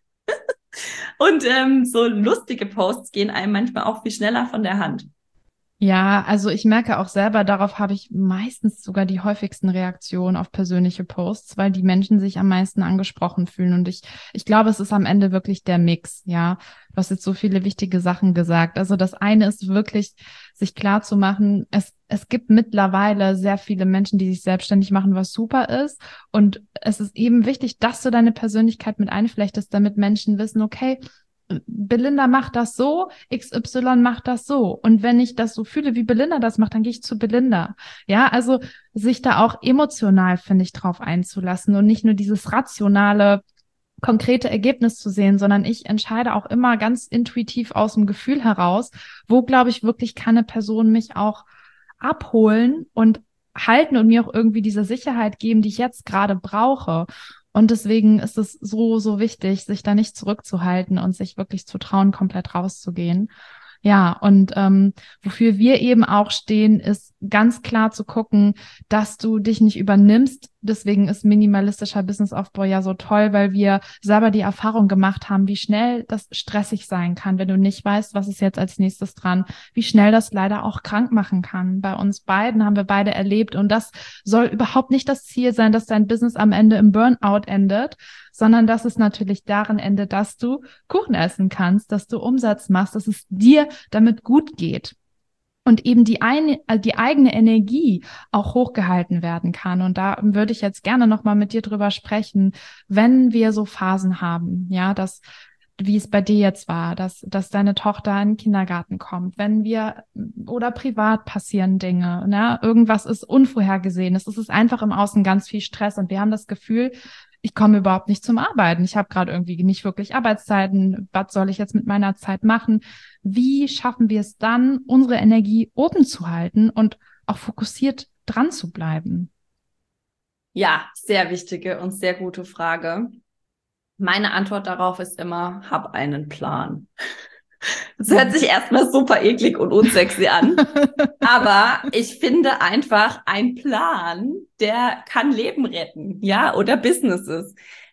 Und so lustige Posts gehen einem manchmal auch viel schneller von der Hand. Ja, also ich merke auch selber, darauf habe ich meistens sogar die häufigsten Reaktionen auf persönliche Posts, weil die Menschen sich am meisten angesprochen fühlen. Und ich glaube, es ist am Ende wirklich der Mix, ja. Du hast jetzt so viele wichtige Sachen gesagt. Also das eine ist wirklich, sich klar zu machen, es gibt mittlerweile sehr viele Menschen, die sich selbstständig machen, was super ist. Und es ist eben wichtig, dass du deine Persönlichkeit mit einflechtest, damit Menschen wissen, okay, Belinda macht das so, XY macht das so. Und wenn ich das so fühle, wie Belinda das macht, dann gehe ich zu Belinda. Ja, also sich da auch emotional, finde ich, drauf einzulassen und nicht nur dieses rationale, konkrete Ergebnis zu sehen, sondern ich entscheide auch immer ganz intuitiv aus dem Gefühl heraus, wo, glaube ich, wirklich kann eine Person mich auch abholen und halten und mir auch irgendwie diese Sicherheit geben, die ich jetzt gerade brauche. Und deswegen ist es so, so wichtig, sich da nicht zurückzuhalten und sich wirklich zu trauen, komplett rauszugehen. Ja, und wofür wir eben auch stehen, ist ganz klar zu gucken, dass du dich nicht übernimmst. Deswegen ist minimalistischer Businessaufbau ja so toll, weil wir selber die Erfahrung gemacht haben, wie schnell das stressig sein kann, wenn du nicht weißt, was ist jetzt als nächstes dran, wie schnell das leider auch krank machen kann. Bei uns beiden haben wir beide erlebt und das soll überhaupt nicht das Ziel sein, dass dein Business am Ende im Burnout endet, sondern dass es natürlich darin endet, dass du Kuchen essen kannst, dass du Umsatz machst, dass es dir damit gut geht und eben die eigene Energie auch hochgehalten werden kann. Und da würde ich jetzt gerne nochmal mit dir drüber sprechen, wenn wir so Phasen haben, ja, wie es bei dir jetzt war, dass deine Tochter in den Kindergarten kommt, wenn wir oder privat passieren Dinge, ne, irgendwas ist Unvorhergesehenes, es ist einfach im Außen ganz viel Stress und wir haben das Gefühl, ich komme überhaupt nicht zum Arbeiten. Ich habe gerade irgendwie nicht wirklich Arbeitszeiten. Was soll ich jetzt mit meiner Zeit machen? Wie schaffen wir es dann, unsere Energie oben zu halten und auch fokussiert dran zu bleiben? Ja, sehr wichtige und sehr gute Frage. Meine Antwort darauf ist immer, hab einen Plan. Das hört sich erstmal super eklig und unsexy an. Aber ich finde einfach, ein Plan, der kann Leben retten, ja, oder Businesses.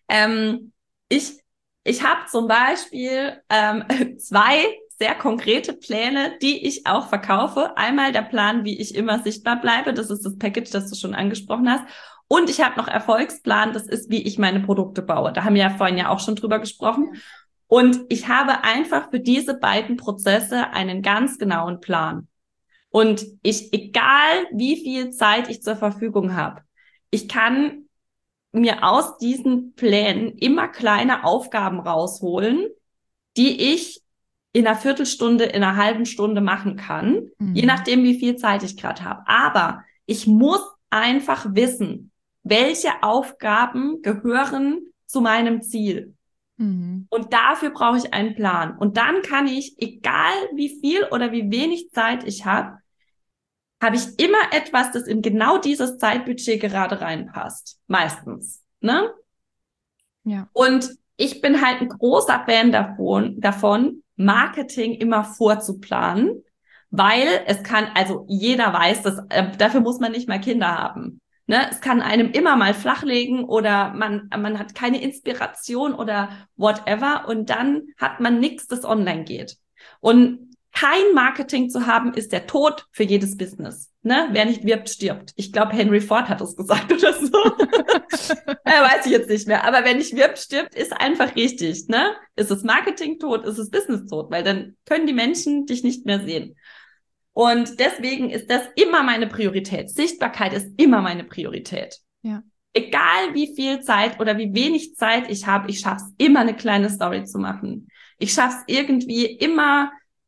Ich habe zum Beispiel 2 sehr konkrete Pläne, die ich auch verkaufe. Einmal der Plan, wie ich immer sichtbar bleibe. Das ist das Package, das du schon angesprochen hast. Und ich habe noch Erfolgsplan. Das ist, wie ich meine Produkte baue. Da haben wir ja vorhin ja auch schon drüber gesprochen. Und ich habe einfach für diese beiden Prozesse einen ganz genauen Plan. Und egal wie viel Zeit ich zur Verfügung habe, ich kann mir aus diesen Plänen immer kleine Aufgaben rausholen, die ich in einer Viertelstunde, in einer halben Stunde machen kann, je nachdem, wie viel Zeit ich gerade habe. Aber ich muss einfach wissen, welche Aufgaben gehören zu meinem Ziel. Und dafür brauche ich einen Plan. Und dann kann ich, egal wie viel oder wie wenig Zeit ich habe ich immer etwas, das in genau dieses Zeitbudget gerade reinpasst. Meistens, ne? Ja. Und ich bin halt ein großer Fan davon, Marketing immer vorzuplanen, weil es kann, also jeder weiß, dass dafür muss man nicht mal Kinder haben. Ne? Es kann einem immer mal flachlegen oder man hat keine Inspiration oder whatever und dann hat man nichts, das online geht. Und kein Marketing zu haben, ist der Tod für jedes Business. Ne? Wer nicht wirbt, stirbt. Ich glaube, Henry Ford hat das gesagt oder so. Weiß ich jetzt nicht mehr. Aber wer nicht wirbt, stirbt, ist einfach richtig. Ne? Ist es Marketing tot, ist es Business tot, weil dann können die Menschen dich nicht mehr sehen. Und deswegen ist das immer meine Priorität. Sichtbarkeit ist immer meine Priorität. Ja. Egal wie viel Zeit oder wie wenig Zeit ich habe, ich schaffe es immer, eine kleine Story zu machen. Ich schaffe es irgendwie immer,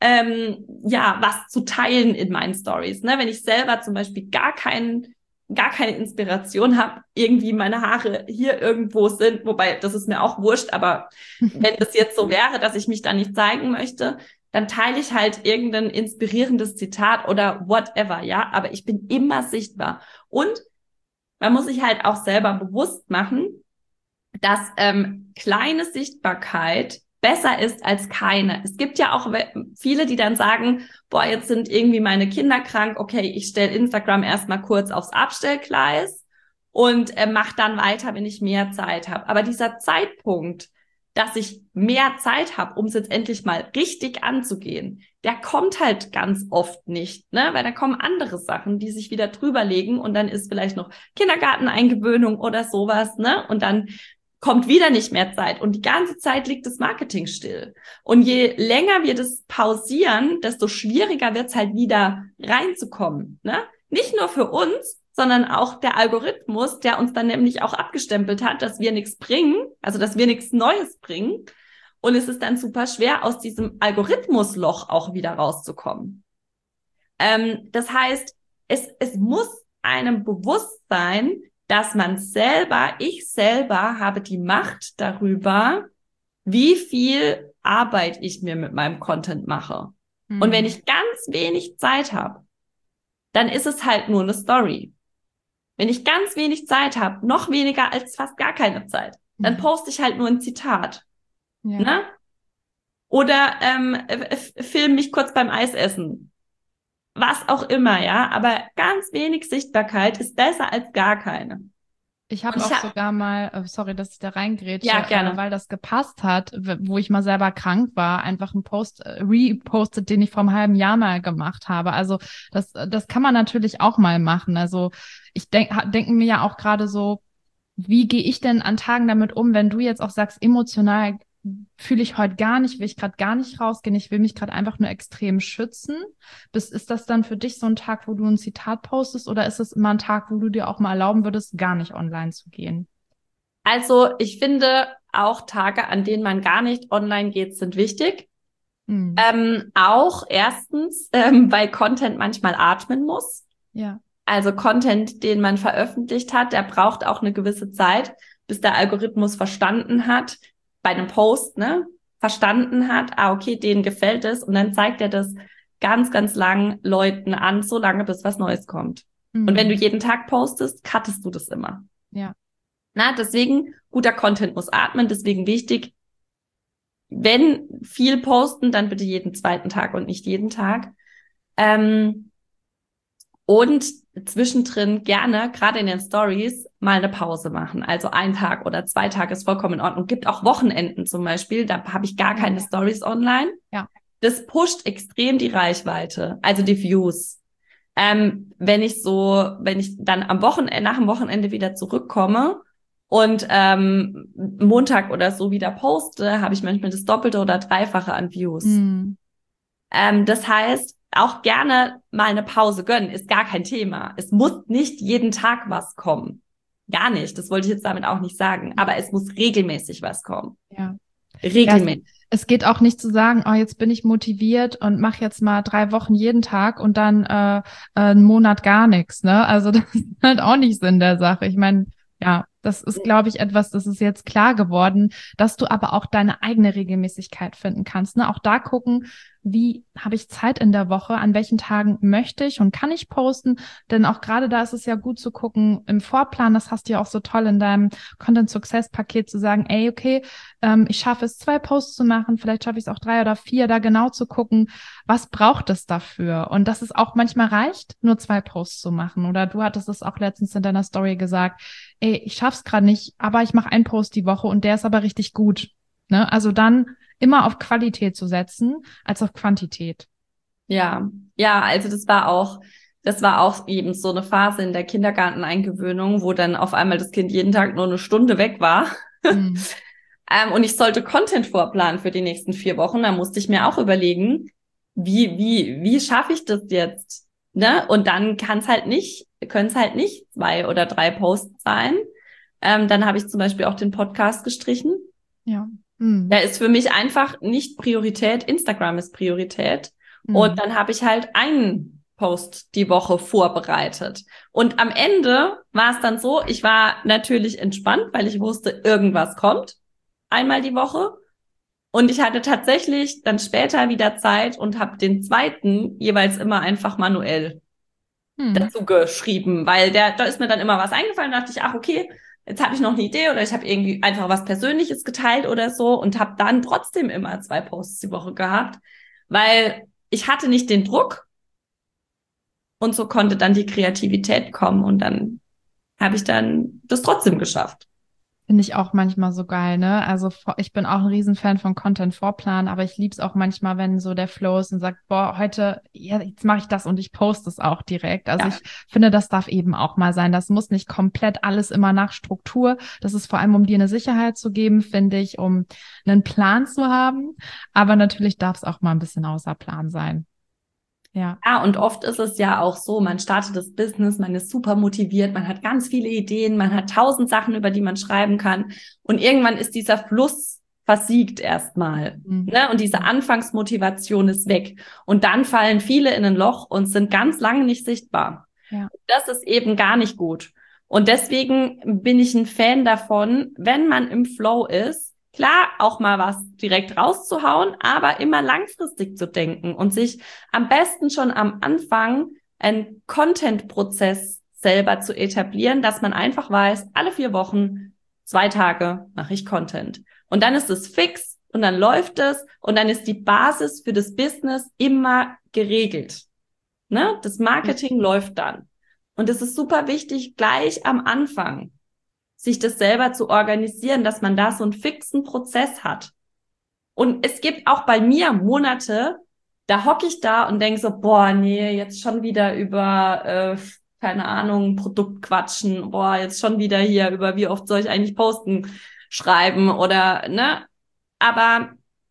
was zu teilen in meinen Stories. Ne? Wenn ich selber zum Beispiel gar keine Inspiration habe, irgendwie meine Haare hier irgendwo sind, wobei das ist mir auch wurscht, aber wenn das jetzt so wäre, dass ich mich da nicht zeigen möchte, dann teile ich halt irgendein inspirierendes Zitat oder whatever, ja, aber ich bin immer sichtbar. Und man muss sich halt auch selber bewusst machen, dass kleine Sichtbarkeit besser ist als keine. Es gibt ja auch viele, die dann sagen, boah, jetzt sind irgendwie meine Kinder krank, okay, ich stelle Instagram erstmal kurz aufs Abstellgleis und mache dann weiter, wenn ich mehr Zeit habe. Aber dieser Zeitpunkt, dass ich mehr Zeit habe, um es jetzt endlich mal richtig anzugehen, der kommt halt ganz oft nicht, ne? Weil da kommen andere Sachen, die sich wieder drüber legen und dann ist vielleicht noch Kindergarteneingewöhnung oder sowas, ne? Und dann kommt wieder nicht mehr Zeit und die ganze Zeit liegt das Marketing still. Und je länger wir das pausieren, desto schwieriger wird es halt wieder reinzukommen, ne? Nicht nur für uns, sondern auch der Algorithmus, der uns dann nämlich auch abgestempelt hat, dass wir nichts bringen, also dass wir nichts Neues bringen. Und es ist dann super schwer, aus diesem Algorithmusloch auch wieder rauszukommen. Das heißt, es muss einem bewusst sein, dass man ich selber habe die Macht darüber, wie viel Arbeit ich mir mit meinem Content mache. Und wenn ich ganz wenig Zeit habe, dann ist es halt nur eine Story. Wenn ich ganz wenig Zeit habe, noch weniger als fast gar keine Zeit, dann poste ich halt nur ein Zitat. Ja. Ne? Oder film mich kurz beim Eisessen. Was auch immer, ja. Aber ganz wenig Sichtbarkeit ist besser als gar keine. Ich habe auch sogar mal, sorry, dass ich da reingrätsche, ja, gerne. Weil das gepasst hat, wo ich mal selber krank war, einfach einen Post repostet, den ich vor einem halben Jahr mal gemacht habe. Also das kann man natürlich auch mal machen. Also ich denke mir ja auch gerade so, wie gehe ich denn an Tagen damit um, wenn du jetzt auch sagst, emotional fühle ich heute gar nicht, will ich gerade gar nicht rausgehen, ich will mich gerade einfach nur extrem schützen. Ist das dann für dich so ein Tag, wo du ein Zitat postest oder ist es immer ein Tag, wo du dir auch mal erlauben würdest, gar nicht online zu gehen? Also ich finde auch Tage, an denen man gar nicht online geht, sind wichtig. Auch erstens, weil Content manchmal atmen muss. Ja. Also Content, den man veröffentlicht hat, der braucht auch eine gewisse Zeit, bis der Algorithmus verstanden hat, bei einem Post, ne, verstanden hat, okay, denen gefällt es und dann zeigt er das ganz, ganz lang Leuten an, so lange, bis was Neues kommt. Und wenn du jeden Tag postest, cuttest du das immer. Ja. Na, deswegen, guter Content muss atmen, deswegen wichtig, wenn viel posten, dann bitte jeden zweiten Tag und nicht jeden Tag. Und zwischendrin gerne, gerade in den Stories, mal eine Pause machen. Also 1 Tag oder 2 Tage ist vollkommen in Ordnung. Gibt auch Wochenenden zum Beispiel, da habe ich gar keine Stories online. Ja. Das pusht extrem die Reichweite, also die Views. Wenn ich dann am Wochenende, nach dem Wochenende wieder zurückkomme und Montag oder so wieder poste, habe ich manchmal das Doppelte oder Dreifache an Views. Das heißt, auch gerne mal eine Pause gönnen, ist gar kein Thema. Es muss nicht jeden Tag was kommen. Gar nicht. Das wollte ich jetzt damit auch nicht sagen. Aber es muss regelmäßig was kommen. Ja. Regelmäßig. Ja, es geht auch nicht zu sagen, oh, jetzt bin ich motiviert und mache jetzt mal 3 Wochen jeden Tag und dann einen Monat gar nichts. Ne? Also das ist halt auch nicht Sinn der Sache. Ich meine, ja, das ist, glaube ich, etwas, das ist jetzt klar geworden, dass du aber auch deine eigene Regelmäßigkeit finden kannst. Ne? Auch da gucken, wie habe ich Zeit in der Woche, an welchen Tagen möchte ich und kann ich posten, denn auch gerade da ist es ja gut zu gucken im Vorplan, das hast du ja auch so toll in deinem Content-Success-Paket zu sagen, ey, okay, ich schaffe es 2 Posts zu machen, vielleicht schaffe ich es auch 3 oder 4, da genau zu gucken, was braucht es dafür und dass es auch manchmal reicht, nur 2 Posts zu machen oder du hattest es auch letztens in deiner Story gesagt, ey, ich schaff's gerade nicht, aber ich mache einen Post die Woche und der ist aber richtig gut, ne? Also dann immer auf Qualität zu setzen, als auf Quantität. Ja, also das war auch eben so eine Phase in der Kindergarteneingewöhnung, wo dann auf einmal das Kind jeden Tag nur 1 Stunde weg war. Und ich sollte Content vorplanen für die nächsten 4 Wochen. Da musste ich mir auch überlegen, wie schaffe ich das jetzt? Ne? Und dann können es halt nicht 2 oder 3 Posts sein. Dann habe ich zum Beispiel auch den Podcast gestrichen. Ja. Der ist für mich einfach nicht Priorität. Instagram ist Priorität. Und dann habe ich halt einen Post die Woche vorbereitet. Und am Ende war es dann so, ich war natürlich entspannt, weil ich wusste, irgendwas kommt einmal die Woche. Und ich hatte tatsächlich dann später wieder Zeit und habe den zweiten jeweils immer einfach manuell dazu geschrieben, weil da ist mir dann immer was eingefallen, dachte ich, ach okay, jetzt habe ich noch eine Idee oder ich habe irgendwie einfach was Persönliches geteilt oder so und habe dann trotzdem immer 2 Posts die Woche gehabt, weil ich hatte nicht den Druck und so konnte dann die Kreativität kommen und dann habe ich dann das trotzdem geschafft. Finde ich auch manchmal so geil, ne? Also ich bin auch ein Riesenfan von Content-Vorplan, aber ich lieb's auch manchmal, wenn so der Flow ist und sagt, boah, heute, ja, jetzt mache ich das und ich poste es auch direkt. Also Ja. ich finde, das darf eben auch mal sein. Das muss nicht komplett alles immer nach Struktur. Das ist vor allem, um dir eine Sicherheit zu geben, finde ich, um einen Plan zu haben. Aber natürlich darf es auch mal ein bisschen außer Plan sein. Ja. Ja, und oft ist es ja auch so, man startet das Business, man ist super motiviert, man hat ganz viele Ideen, man hat 1000 Sachen, über die man schreiben kann. Und irgendwann ist dieser Fluss versiegt erstmal. Ne? Und diese Anfangsmotivation ist weg. Und dann fallen viele in ein Loch und sind ganz lange nicht sichtbar. Ja. Das ist eben gar nicht gut. Und deswegen bin ich ein Fan davon, wenn man im Flow ist, klar, auch mal was direkt rauszuhauen, aber immer langfristig zu denken und sich am besten schon am Anfang einen Content-Prozess selber zu etablieren, dass man einfach weiß, alle 4 Wochen, 2 Tage mache ich Content. Und dann ist es fix und dann läuft es und dann ist die Basis für das Business immer geregelt. Ne? Das Marketing läuft dann. Und es ist super wichtig, gleich am Anfang sich das selber zu organisieren, dass man da so einen fixen Prozess hat. Und es gibt auch bei mir Monate, da hocke ich da und denke so, boah, nee, jetzt schon wieder über, keine Ahnung, Produkt quatschen, boah, jetzt schon wieder hier über, wie oft soll ich eigentlich posten, schreiben oder, ne? Aber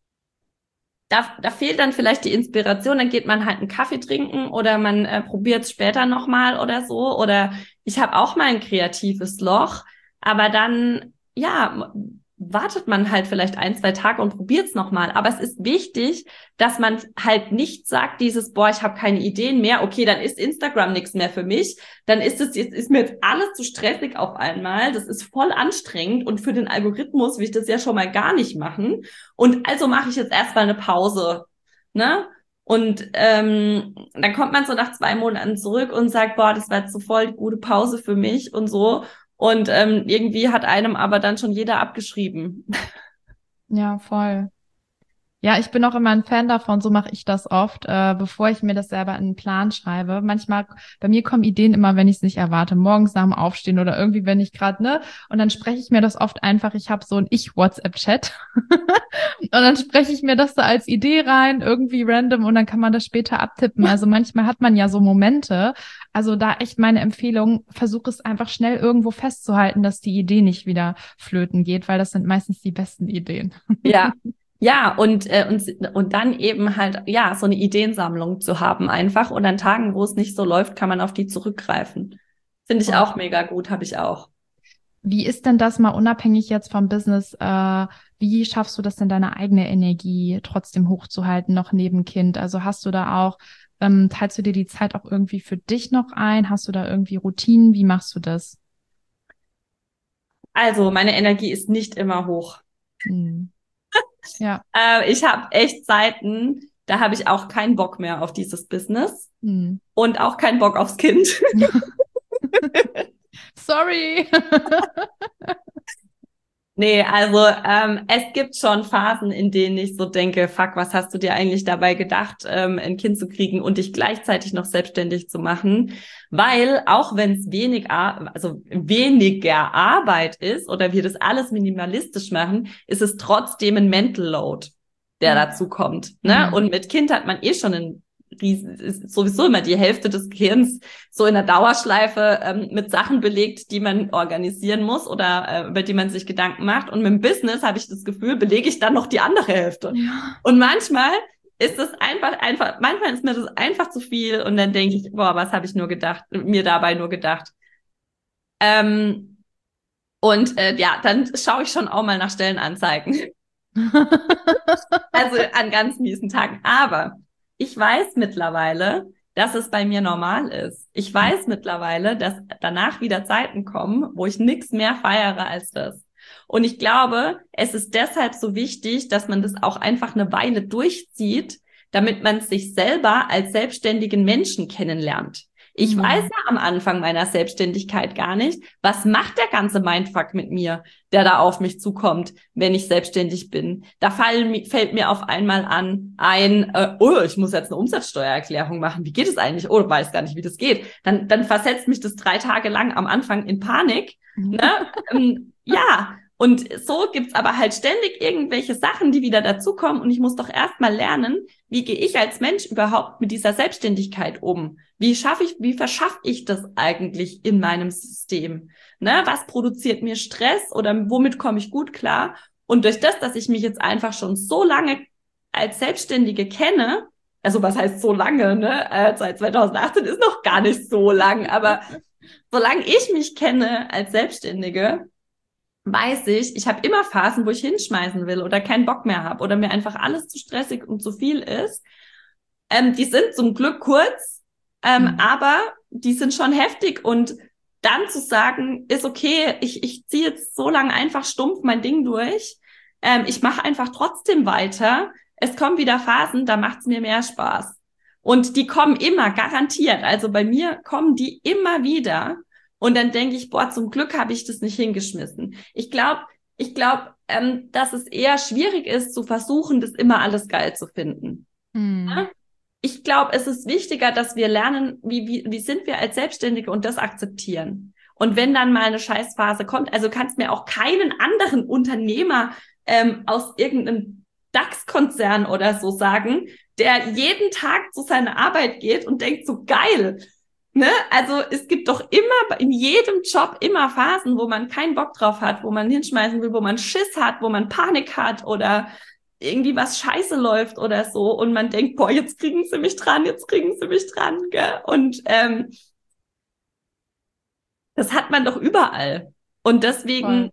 da fehlt dann vielleicht die Inspiration, dann geht man halt einen Kaffee trinken oder man probiert es später nochmal oder so. Oder ich habe auch mal ein kreatives Loch, aber dann, ja, wartet man halt vielleicht 1, 2 Tage und probiert es nochmal. Aber es ist wichtig, dass man halt nicht sagt, dieses, boah, ich habe keine Ideen mehr, okay, dann ist Instagram nichts mehr für mich. Dann ist mir jetzt alles zu stressig auf einmal. Das ist voll anstrengend und für den Algorithmus will ich das ja schon mal gar nicht machen. Und also mache ich jetzt erstmal eine Pause, ne? Und dann kommt man so nach 2 Monaten zurück und sagt, boah, das war jetzt so voll die gute Pause für mich und so. Und irgendwie hat einem aber dann schon jeder abgeschrieben. Ja, voll. Ja, ich bin auch immer ein Fan davon, so mache ich das oft, bevor ich mir das selber in einen Plan schreibe. Manchmal, bei mir kommen Ideen immer, wenn ich es nicht erwarte, morgens nach dem Aufstehen oder irgendwie, wenn ich gerade, ne, und dann spreche ich mir das oft einfach, ich habe so ein Ich-WhatsApp-Chat und dann spreche ich mir das da als Idee rein, irgendwie random und dann kann man das später abtippen. Also manchmal hat man ja so Momente, also da echt meine Empfehlung, versuch es einfach schnell irgendwo festzuhalten, dass die Idee nicht wieder flöten geht, weil das sind meistens die besten Ideen. Ja. Ja, und dann eben halt, ja, so eine Ideensammlung zu haben einfach. Und an Tagen, wo es nicht so läuft, kann man auf die zurückgreifen. Finde ich auch mega gut, habe ich auch. Wie ist denn das mal unabhängig jetzt vom Business? Wie schaffst du das denn, deine eigene Energie trotzdem hochzuhalten, noch neben Kind? Also hast du da auch, teilst du dir die Zeit auch irgendwie für dich noch ein? Hast du da irgendwie Routinen? Wie machst du das? Also, meine Energie ist nicht immer hoch. Ja. Ich habe echt Zeiten, da habe ich auch keinen Bock mehr auf dieses Business und auch keinen Bock aufs Kind. Sorry. Nee, also es gibt schon Phasen, in denen ich so denke, fuck, was hast du dir eigentlich dabei gedacht, ein Kind zu kriegen und dich gleichzeitig noch selbstständig zu machen? Weil auch wenn es weniger Arbeit ist oder wir das alles minimalistisch machen, ist es trotzdem ein Mental Load, der dazu kommt. Ne? Und mit Kind hat man schon ist sowieso immer die Hälfte des Gehirns so in der Dauerschleife mit Sachen belegt, die man organisieren muss oder über die man sich Gedanken macht. Und mit dem Business habe ich das Gefühl, belege ich dann noch die andere Hälfte. Ja. Und manchmal ist es manchmal ist mir das einfach zu viel und dann denke ich, boah, was habe ich mir dabei nur gedacht. Ja, dann schaue ich schon auch mal nach Stellenanzeigen. Also an ganz miesen Tagen. Aber ich weiß mittlerweile, dass es bei mir normal ist. Ich weiß mittlerweile, dass danach wieder Zeiten kommen, wo ich nichts mehr feiere als das. Und ich glaube, es ist deshalb so wichtig, dass man das auch einfach eine Weile durchzieht, damit man sich selber als selbstständigen Menschen kennenlernt. Ich weiß ja am Anfang meiner Selbstständigkeit gar nicht, was macht der ganze Mindfuck mit mir, der da auf mich zukommt, wenn ich selbstständig bin. Da fällt mir auf einmal ich muss jetzt eine Umsatzsteuererklärung machen. Wie geht es eigentlich? Oh, ich weiß gar nicht, wie das geht. Dann versetzt mich das 3 Tage lang am Anfang in Panik. Ne? Ja, Und so gibt's aber halt ständig irgendwelche Sachen, die wieder dazukommen. Und ich muss doch erstmal lernen, wie gehe ich als Mensch überhaupt mit dieser Selbstständigkeit um? Wie verschaffe ich das eigentlich in meinem System? Ne? Was produziert mir Stress oder womit komme ich gut klar? Und durch das, dass ich mich jetzt einfach schon so lange als Selbstständige kenne, also was heißt so lange, ne? Seit 2018 ist noch gar nicht so lang, aber solange ich mich kenne als Selbstständige, weiß ich habe immer Phasen, wo ich hinschmeißen will oder keinen Bock mehr habe oder mir einfach alles zu stressig und zu viel ist. Die sind zum Glück kurz, aber die sind schon heftig. Und dann zu sagen, ist okay, ich ziehe jetzt so lange einfach stumpf mein Ding durch. Ich mache einfach trotzdem weiter. Es kommen wieder Phasen, da macht's mir mehr Spaß. Und die kommen immer, garantiert. Also bei mir kommen die immer wieder. Und dann denke ich, boah, zum Glück habe ich das nicht hingeschmissen. Ich glaube, dass es eher schwierig ist, zu versuchen, das immer alles geil zu finden. Ja? Ich glaube, es ist wichtiger, dass wir lernen, wie sind wir als Selbstständige und das akzeptieren. Und wenn dann mal eine Scheißphase kommt, also kannst mir auch keinen anderen Unternehmer aus irgendeinem DAX-Konzern oder so sagen, der jeden Tag zu seiner Arbeit geht und denkt so, geil. Ne? Also es gibt doch immer in jedem Job immer Phasen, wo man keinen Bock drauf hat, wo man hinschmeißen will, wo man Schiss hat, wo man Panik hat oder irgendwie was scheiße läuft oder so und man denkt, boah, jetzt kriegen sie mich dran, gell? Und das hat man doch überall. Und deswegen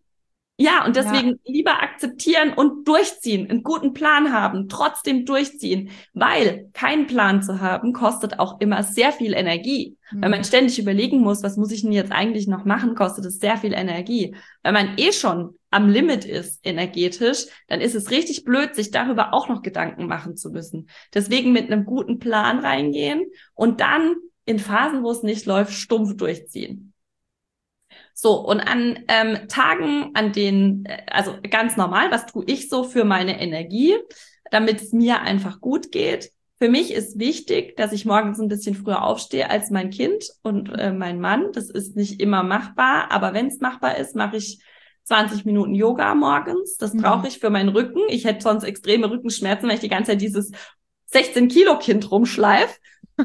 lieber akzeptieren und durchziehen, einen guten Plan haben, trotzdem durchziehen, weil keinen Plan zu haben, kostet auch immer sehr viel Energie. Wenn man ständig überlegen muss, was muss ich denn jetzt eigentlich noch machen, kostet es sehr viel Energie. Wenn man schon am Limit ist energetisch, dann ist es richtig blöd, sich darüber auch noch Gedanken machen zu müssen. Deswegen mit einem guten Plan reingehen und dann in Phasen, wo es nicht läuft, stumpf durchziehen. So, und an Tagen, an denen, also ganz normal, was tue ich so für meine Energie, damit es mir einfach gut geht? Für mich ist wichtig, dass ich morgens ein bisschen früher aufstehe als mein Kind und mein Mann. Das ist nicht immer machbar, aber wenn es machbar ist, mache ich 20 Minuten Yoga morgens. Das brauche ich für meinen Rücken. Ich hätte sonst extreme Rückenschmerzen, weil ich die ganze Zeit dieses 16-Kilo-Kind rumschleife.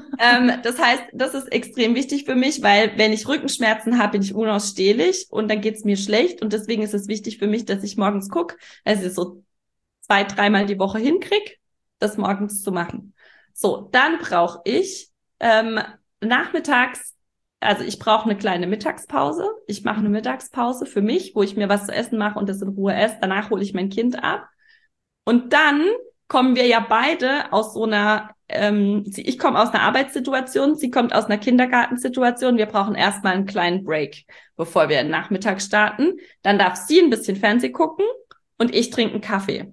Das heißt, das ist extrem wichtig für mich, weil wenn ich Rückenschmerzen habe, bin ich unausstehlich und dann geht's mir schlecht. Und deswegen ist es wichtig für mich, dass ich morgens gucke, also so 2-3 Mal die Woche hinkriege, das morgens zu machen. So, dann brauche ich nachmittags, also ich brauche eine kleine Mittagspause. Ich mache eine Mittagspause für mich, wo ich mir was zu essen mache und das in Ruhe esse. Danach hole ich mein Kind ab. Und dann kommen wir ja beide aus so einer, ich komme aus einer Arbeitssituation, sie kommt aus einer Kindergartensituation. Wir brauchen erstmal einen kleinen Break, bevor wir den Nachmittag starten. Dann darf sie ein bisschen Fernsehen gucken und ich trinke einen Kaffee.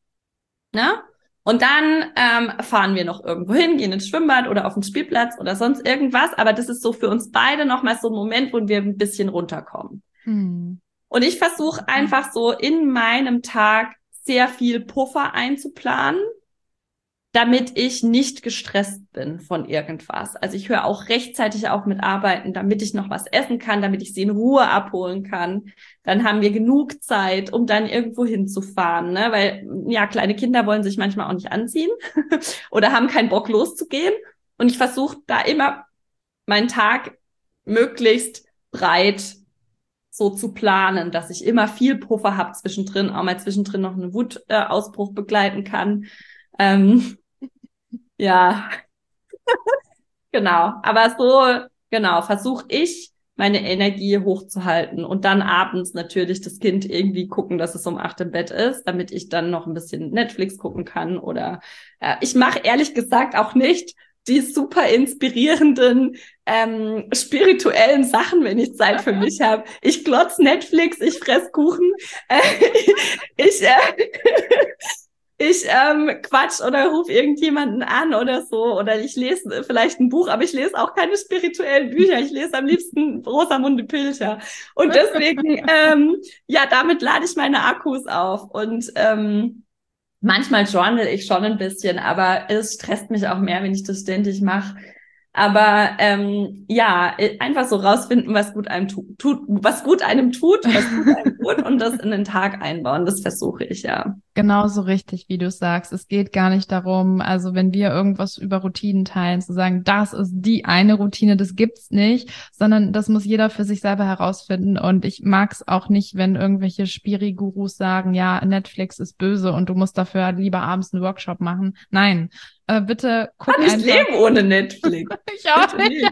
Na? Und dann fahren wir noch irgendwo hin, gehen ins Schwimmbad oder auf den Spielplatz oder sonst irgendwas. Aber das ist so für uns beide nochmal so ein Moment, wo wir ein bisschen runterkommen. Und ich versuche einfach so in meinem Tag sehr viel Puffer einzuplanen, damit ich nicht gestresst bin von irgendwas. Also ich höre auch rechtzeitig auf mit Arbeiten, damit ich noch was essen kann, damit ich sie in Ruhe abholen kann. Dann haben wir genug Zeit, um dann irgendwo hinzufahren, ne? Weil ja, kleine Kinder wollen sich manchmal auch nicht anziehen oder haben keinen Bock loszugehen. Und ich versuche da immer meinen Tag möglichst breit so zu planen, dass ich immer viel Puffer habe zwischendrin, auch mal zwischendrin noch einen Wutausbruch begleiten kann. Ja, genau. Aber so, genau, versuche ich, meine Energie hochzuhalten und dann abends natürlich das Kind irgendwie gucken, dass es um 8 im Bett ist, damit ich dann noch ein bisschen Netflix gucken kann oder ich mache ehrlich gesagt auch nicht die super inspirierenden, spirituellen Sachen, wenn ich Zeit für mich habe. Ich glotz Netflix, ich fress Kuchen, ich quatsch oder ruf irgendjemanden an oder so oder ich lese vielleicht ein Buch, aber ich lese auch keine spirituellen Bücher. Ich lese am liebsten Rosamunde Pilcher. Und deswegen, ja, damit lade ich meine Akkus auf und manchmal journal ich schon ein bisschen, aber es stresst mich auch mehr, wenn ich das ständig mache. Aber ja, einfach so rausfinden, was gut einem was gut einem tut und das in den Tag einbauen. Das versuche ich, ja. Genauso richtig, wie du sagst. Es geht gar nicht darum, also wenn wir irgendwas über Routinen teilen, zu sagen, das ist die eine Routine, das gibt's nicht, sondern das muss jeder für sich selber herausfinden. Und ich mag es auch nicht, wenn irgendwelche Spiri-Gurus sagen, ja, Netflix ist böse und du musst dafür lieber abends einen Workshop machen. Nein, bitte guck Kann ich einfach. leben ohne Netflix? Ich auch nicht.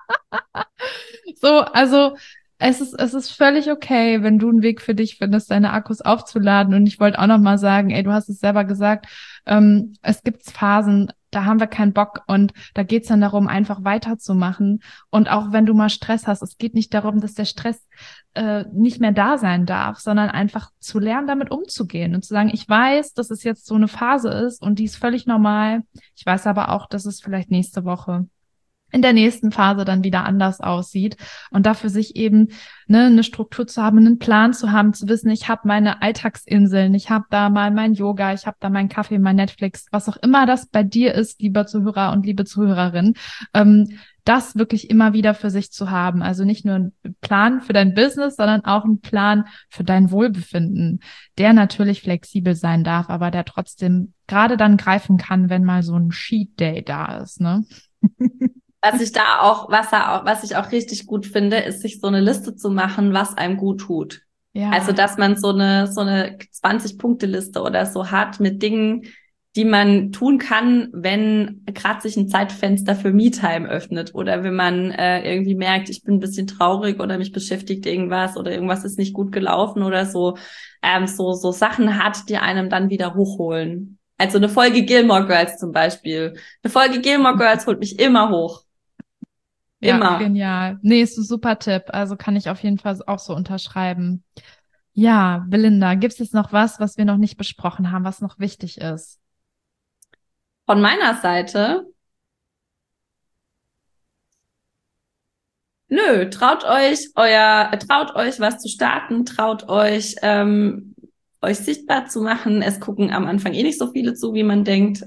So, also es ist völlig okay, wenn du einen Weg für dich findest, deine Akkus aufzuladen. Und ich wollte auch noch mal sagen, ey, du hast es selber gesagt, es gibt Phasen, da haben wir keinen Bock und da geht's dann darum, einfach weiterzumachen. Und auch wenn du mal Stress hast, es geht nicht darum, dass der Stress nicht mehr da sein darf, sondern einfach zu lernen, damit umzugehen und zu sagen, ich weiß, dass es jetzt so eine Phase ist und die ist völlig normal. Ich weiß aber auch, dass es vielleicht nächste Woche in der nächsten Phase dann wieder anders aussieht und dafür sich eben eine Struktur zu haben, einen Plan zu haben, zu wissen, ich habe meine Alltagsinseln, ich habe da mal mein Yoga, ich habe da meinen Kaffee, mein Netflix, was auch immer das bei dir ist, lieber Zuhörer und liebe Zuhörerin, das wirklich immer wieder für sich zu haben. Also nicht nur ein Plan für dein Business, sondern auch ein Plan für dein Wohlbefinden, der natürlich flexibel sein darf, aber der trotzdem gerade dann greifen kann, wenn mal so ein Cheat Day da ist, ne? Was ich auch richtig gut finde, ist, sich so eine Liste zu machen, was einem gut tut. Ja. Also, dass man so eine 20-Punkte-Liste oder so hat mit Dingen, die man tun kann, wenn gerade sich ein Zeitfenster für Me-Time öffnet oder wenn man irgendwie merkt, ich bin ein bisschen traurig oder mich beschäftigt irgendwas oder irgendwas ist nicht gut gelaufen oder so, so Sachen hat, die einem dann wieder hochholen. Also eine Folge Gilmore Girls zum Beispiel. Eine Folge Gilmore Girls holt mich immer hoch. Immer. Ja, genial. Nee, ist ein super Tipp. Also kann ich auf jeden Fall auch so unterschreiben. Ja, Belinda, gibt es jetzt noch was wir noch nicht besprochen haben, was noch wichtig ist? Von meiner Seite, nö, traut euch was zu starten, traut euch sichtbar zu machen. Es gucken am Anfang eh nicht so viele zu, wie man denkt.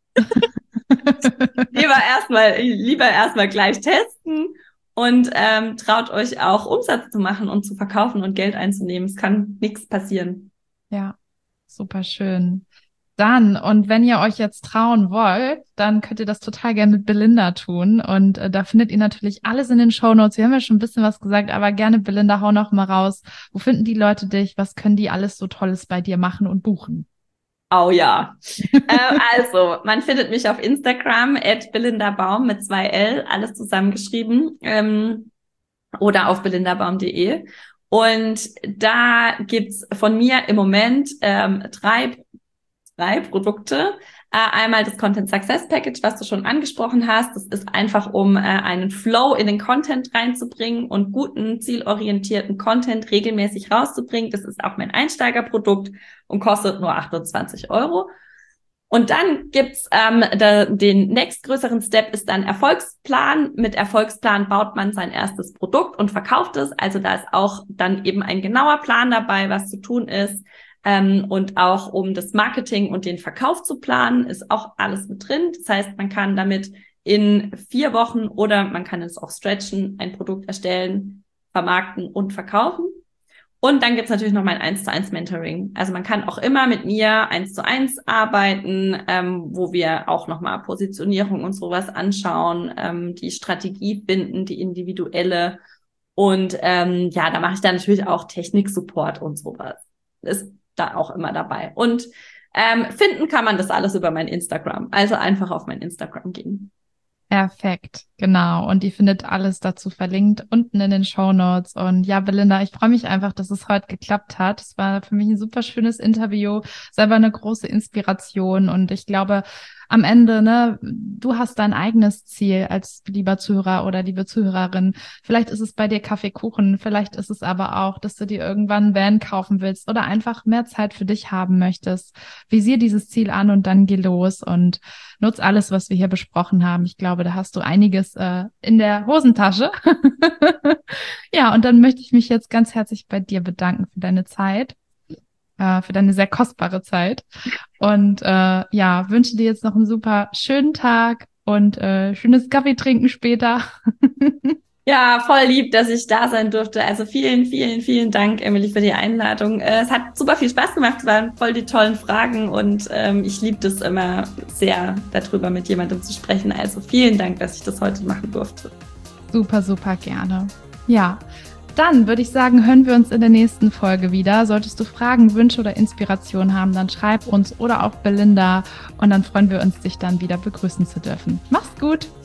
Lieber erstmal gleich testen und traut euch auch Umsatz zu machen und zu verkaufen und Geld einzunehmen. Es kann nichts passieren. Ja, super schön. Dann, und wenn ihr euch jetzt trauen wollt, dann könnt ihr das total gerne mit Belinda tun. Und da findet ihr natürlich alles in den Shownotes. Wir haben ja schon ein bisschen was gesagt, aber gerne, Belinda, hau noch mal raus. Wo finden die Leute dich? Was können die alles so Tolles bei dir machen und buchen? Oh ja. Also, man findet mich auf Instagram @belindabaum mit 2 L, alles zusammengeschrieben, oder auf belindabaum.de. Und da gibt's von mir im Moment drei Produkte. Einmal das Content Success Package, was du schon angesprochen hast. Das ist einfach, um einen Flow in den Content reinzubringen und guten, zielorientierten Content regelmäßig rauszubringen. Das ist auch mein Einsteigerprodukt und kostet nur 28 €. Und dann gibt's den nächstgrößeren Step ist dann Erfolgsplan. Mit Erfolgsplan baut man sein erstes Produkt und verkauft es. Also da ist auch dann eben ein genauer Plan dabei, was zu tun ist. Und auch um das Marketing und den Verkauf zu planen, ist auch alles mit drin. Das heißt, man kann damit in 4 Wochen oder man kann es auch stretchen, ein Produkt erstellen, vermarkten und verkaufen. Und dann gibt's natürlich noch mein 1:1 Mentoring. Also man kann auch immer mit mir 1:1 arbeiten, wo wir auch nochmal Positionierung und sowas anschauen, die Strategie finden, die individuelle. Und ja, da mache ich dann natürlich auch Technik-Support und sowas. Ist da auch immer dabei. Und finden kann man das alles über mein Instagram. Also einfach auf mein Instagram gehen. Perfekt, genau. Und ihr findet alles dazu verlinkt unten in den Shownotes. Und ja, Belinda, ich freue mich einfach, dass es heute geklappt hat. Es war für mich ein super schönes Interview, selber eine große Inspiration. Und ich glaube, am Ende, ne, du hast dein eigenes Ziel als lieber Zuhörer oder liebe Zuhörerin. Vielleicht ist es bei dir Kaffeekuchen, vielleicht ist es aber auch, dass du dir irgendwann ein Van kaufen willst oder einfach mehr Zeit für dich haben möchtest. Visier dieses Ziel an und dann geh los und nutz alles, was wir hier besprochen haben. Ich glaube, da hast du einiges in der Hosentasche. Ja, und dann möchte ich mich jetzt ganz herzlich bei dir bedanken für deine Zeit. Für deine sehr kostbare Zeit. Und ja, wünsche dir jetzt noch einen super schönen Tag und schönes Kaffee trinken später. Ja, voll lieb, dass ich da sein durfte. Also vielen, vielen, vielen Dank, Emily, für die Einladung. Es hat super viel Spaß gemacht, es waren voll die tollen Fragen und ich liebe das immer sehr, darüber mit jemandem zu sprechen. Also vielen Dank, dass ich das heute machen durfte. Super, super gerne. Ja, dann würde ich sagen, hören wir uns in der nächsten Folge wieder. Solltest du Fragen, Wünsche oder Inspirationen haben, dann schreib uns oder auch Belinda und dann freuen wir uns, dich dann wieder begrüßen zu dürfen. Mach's gut!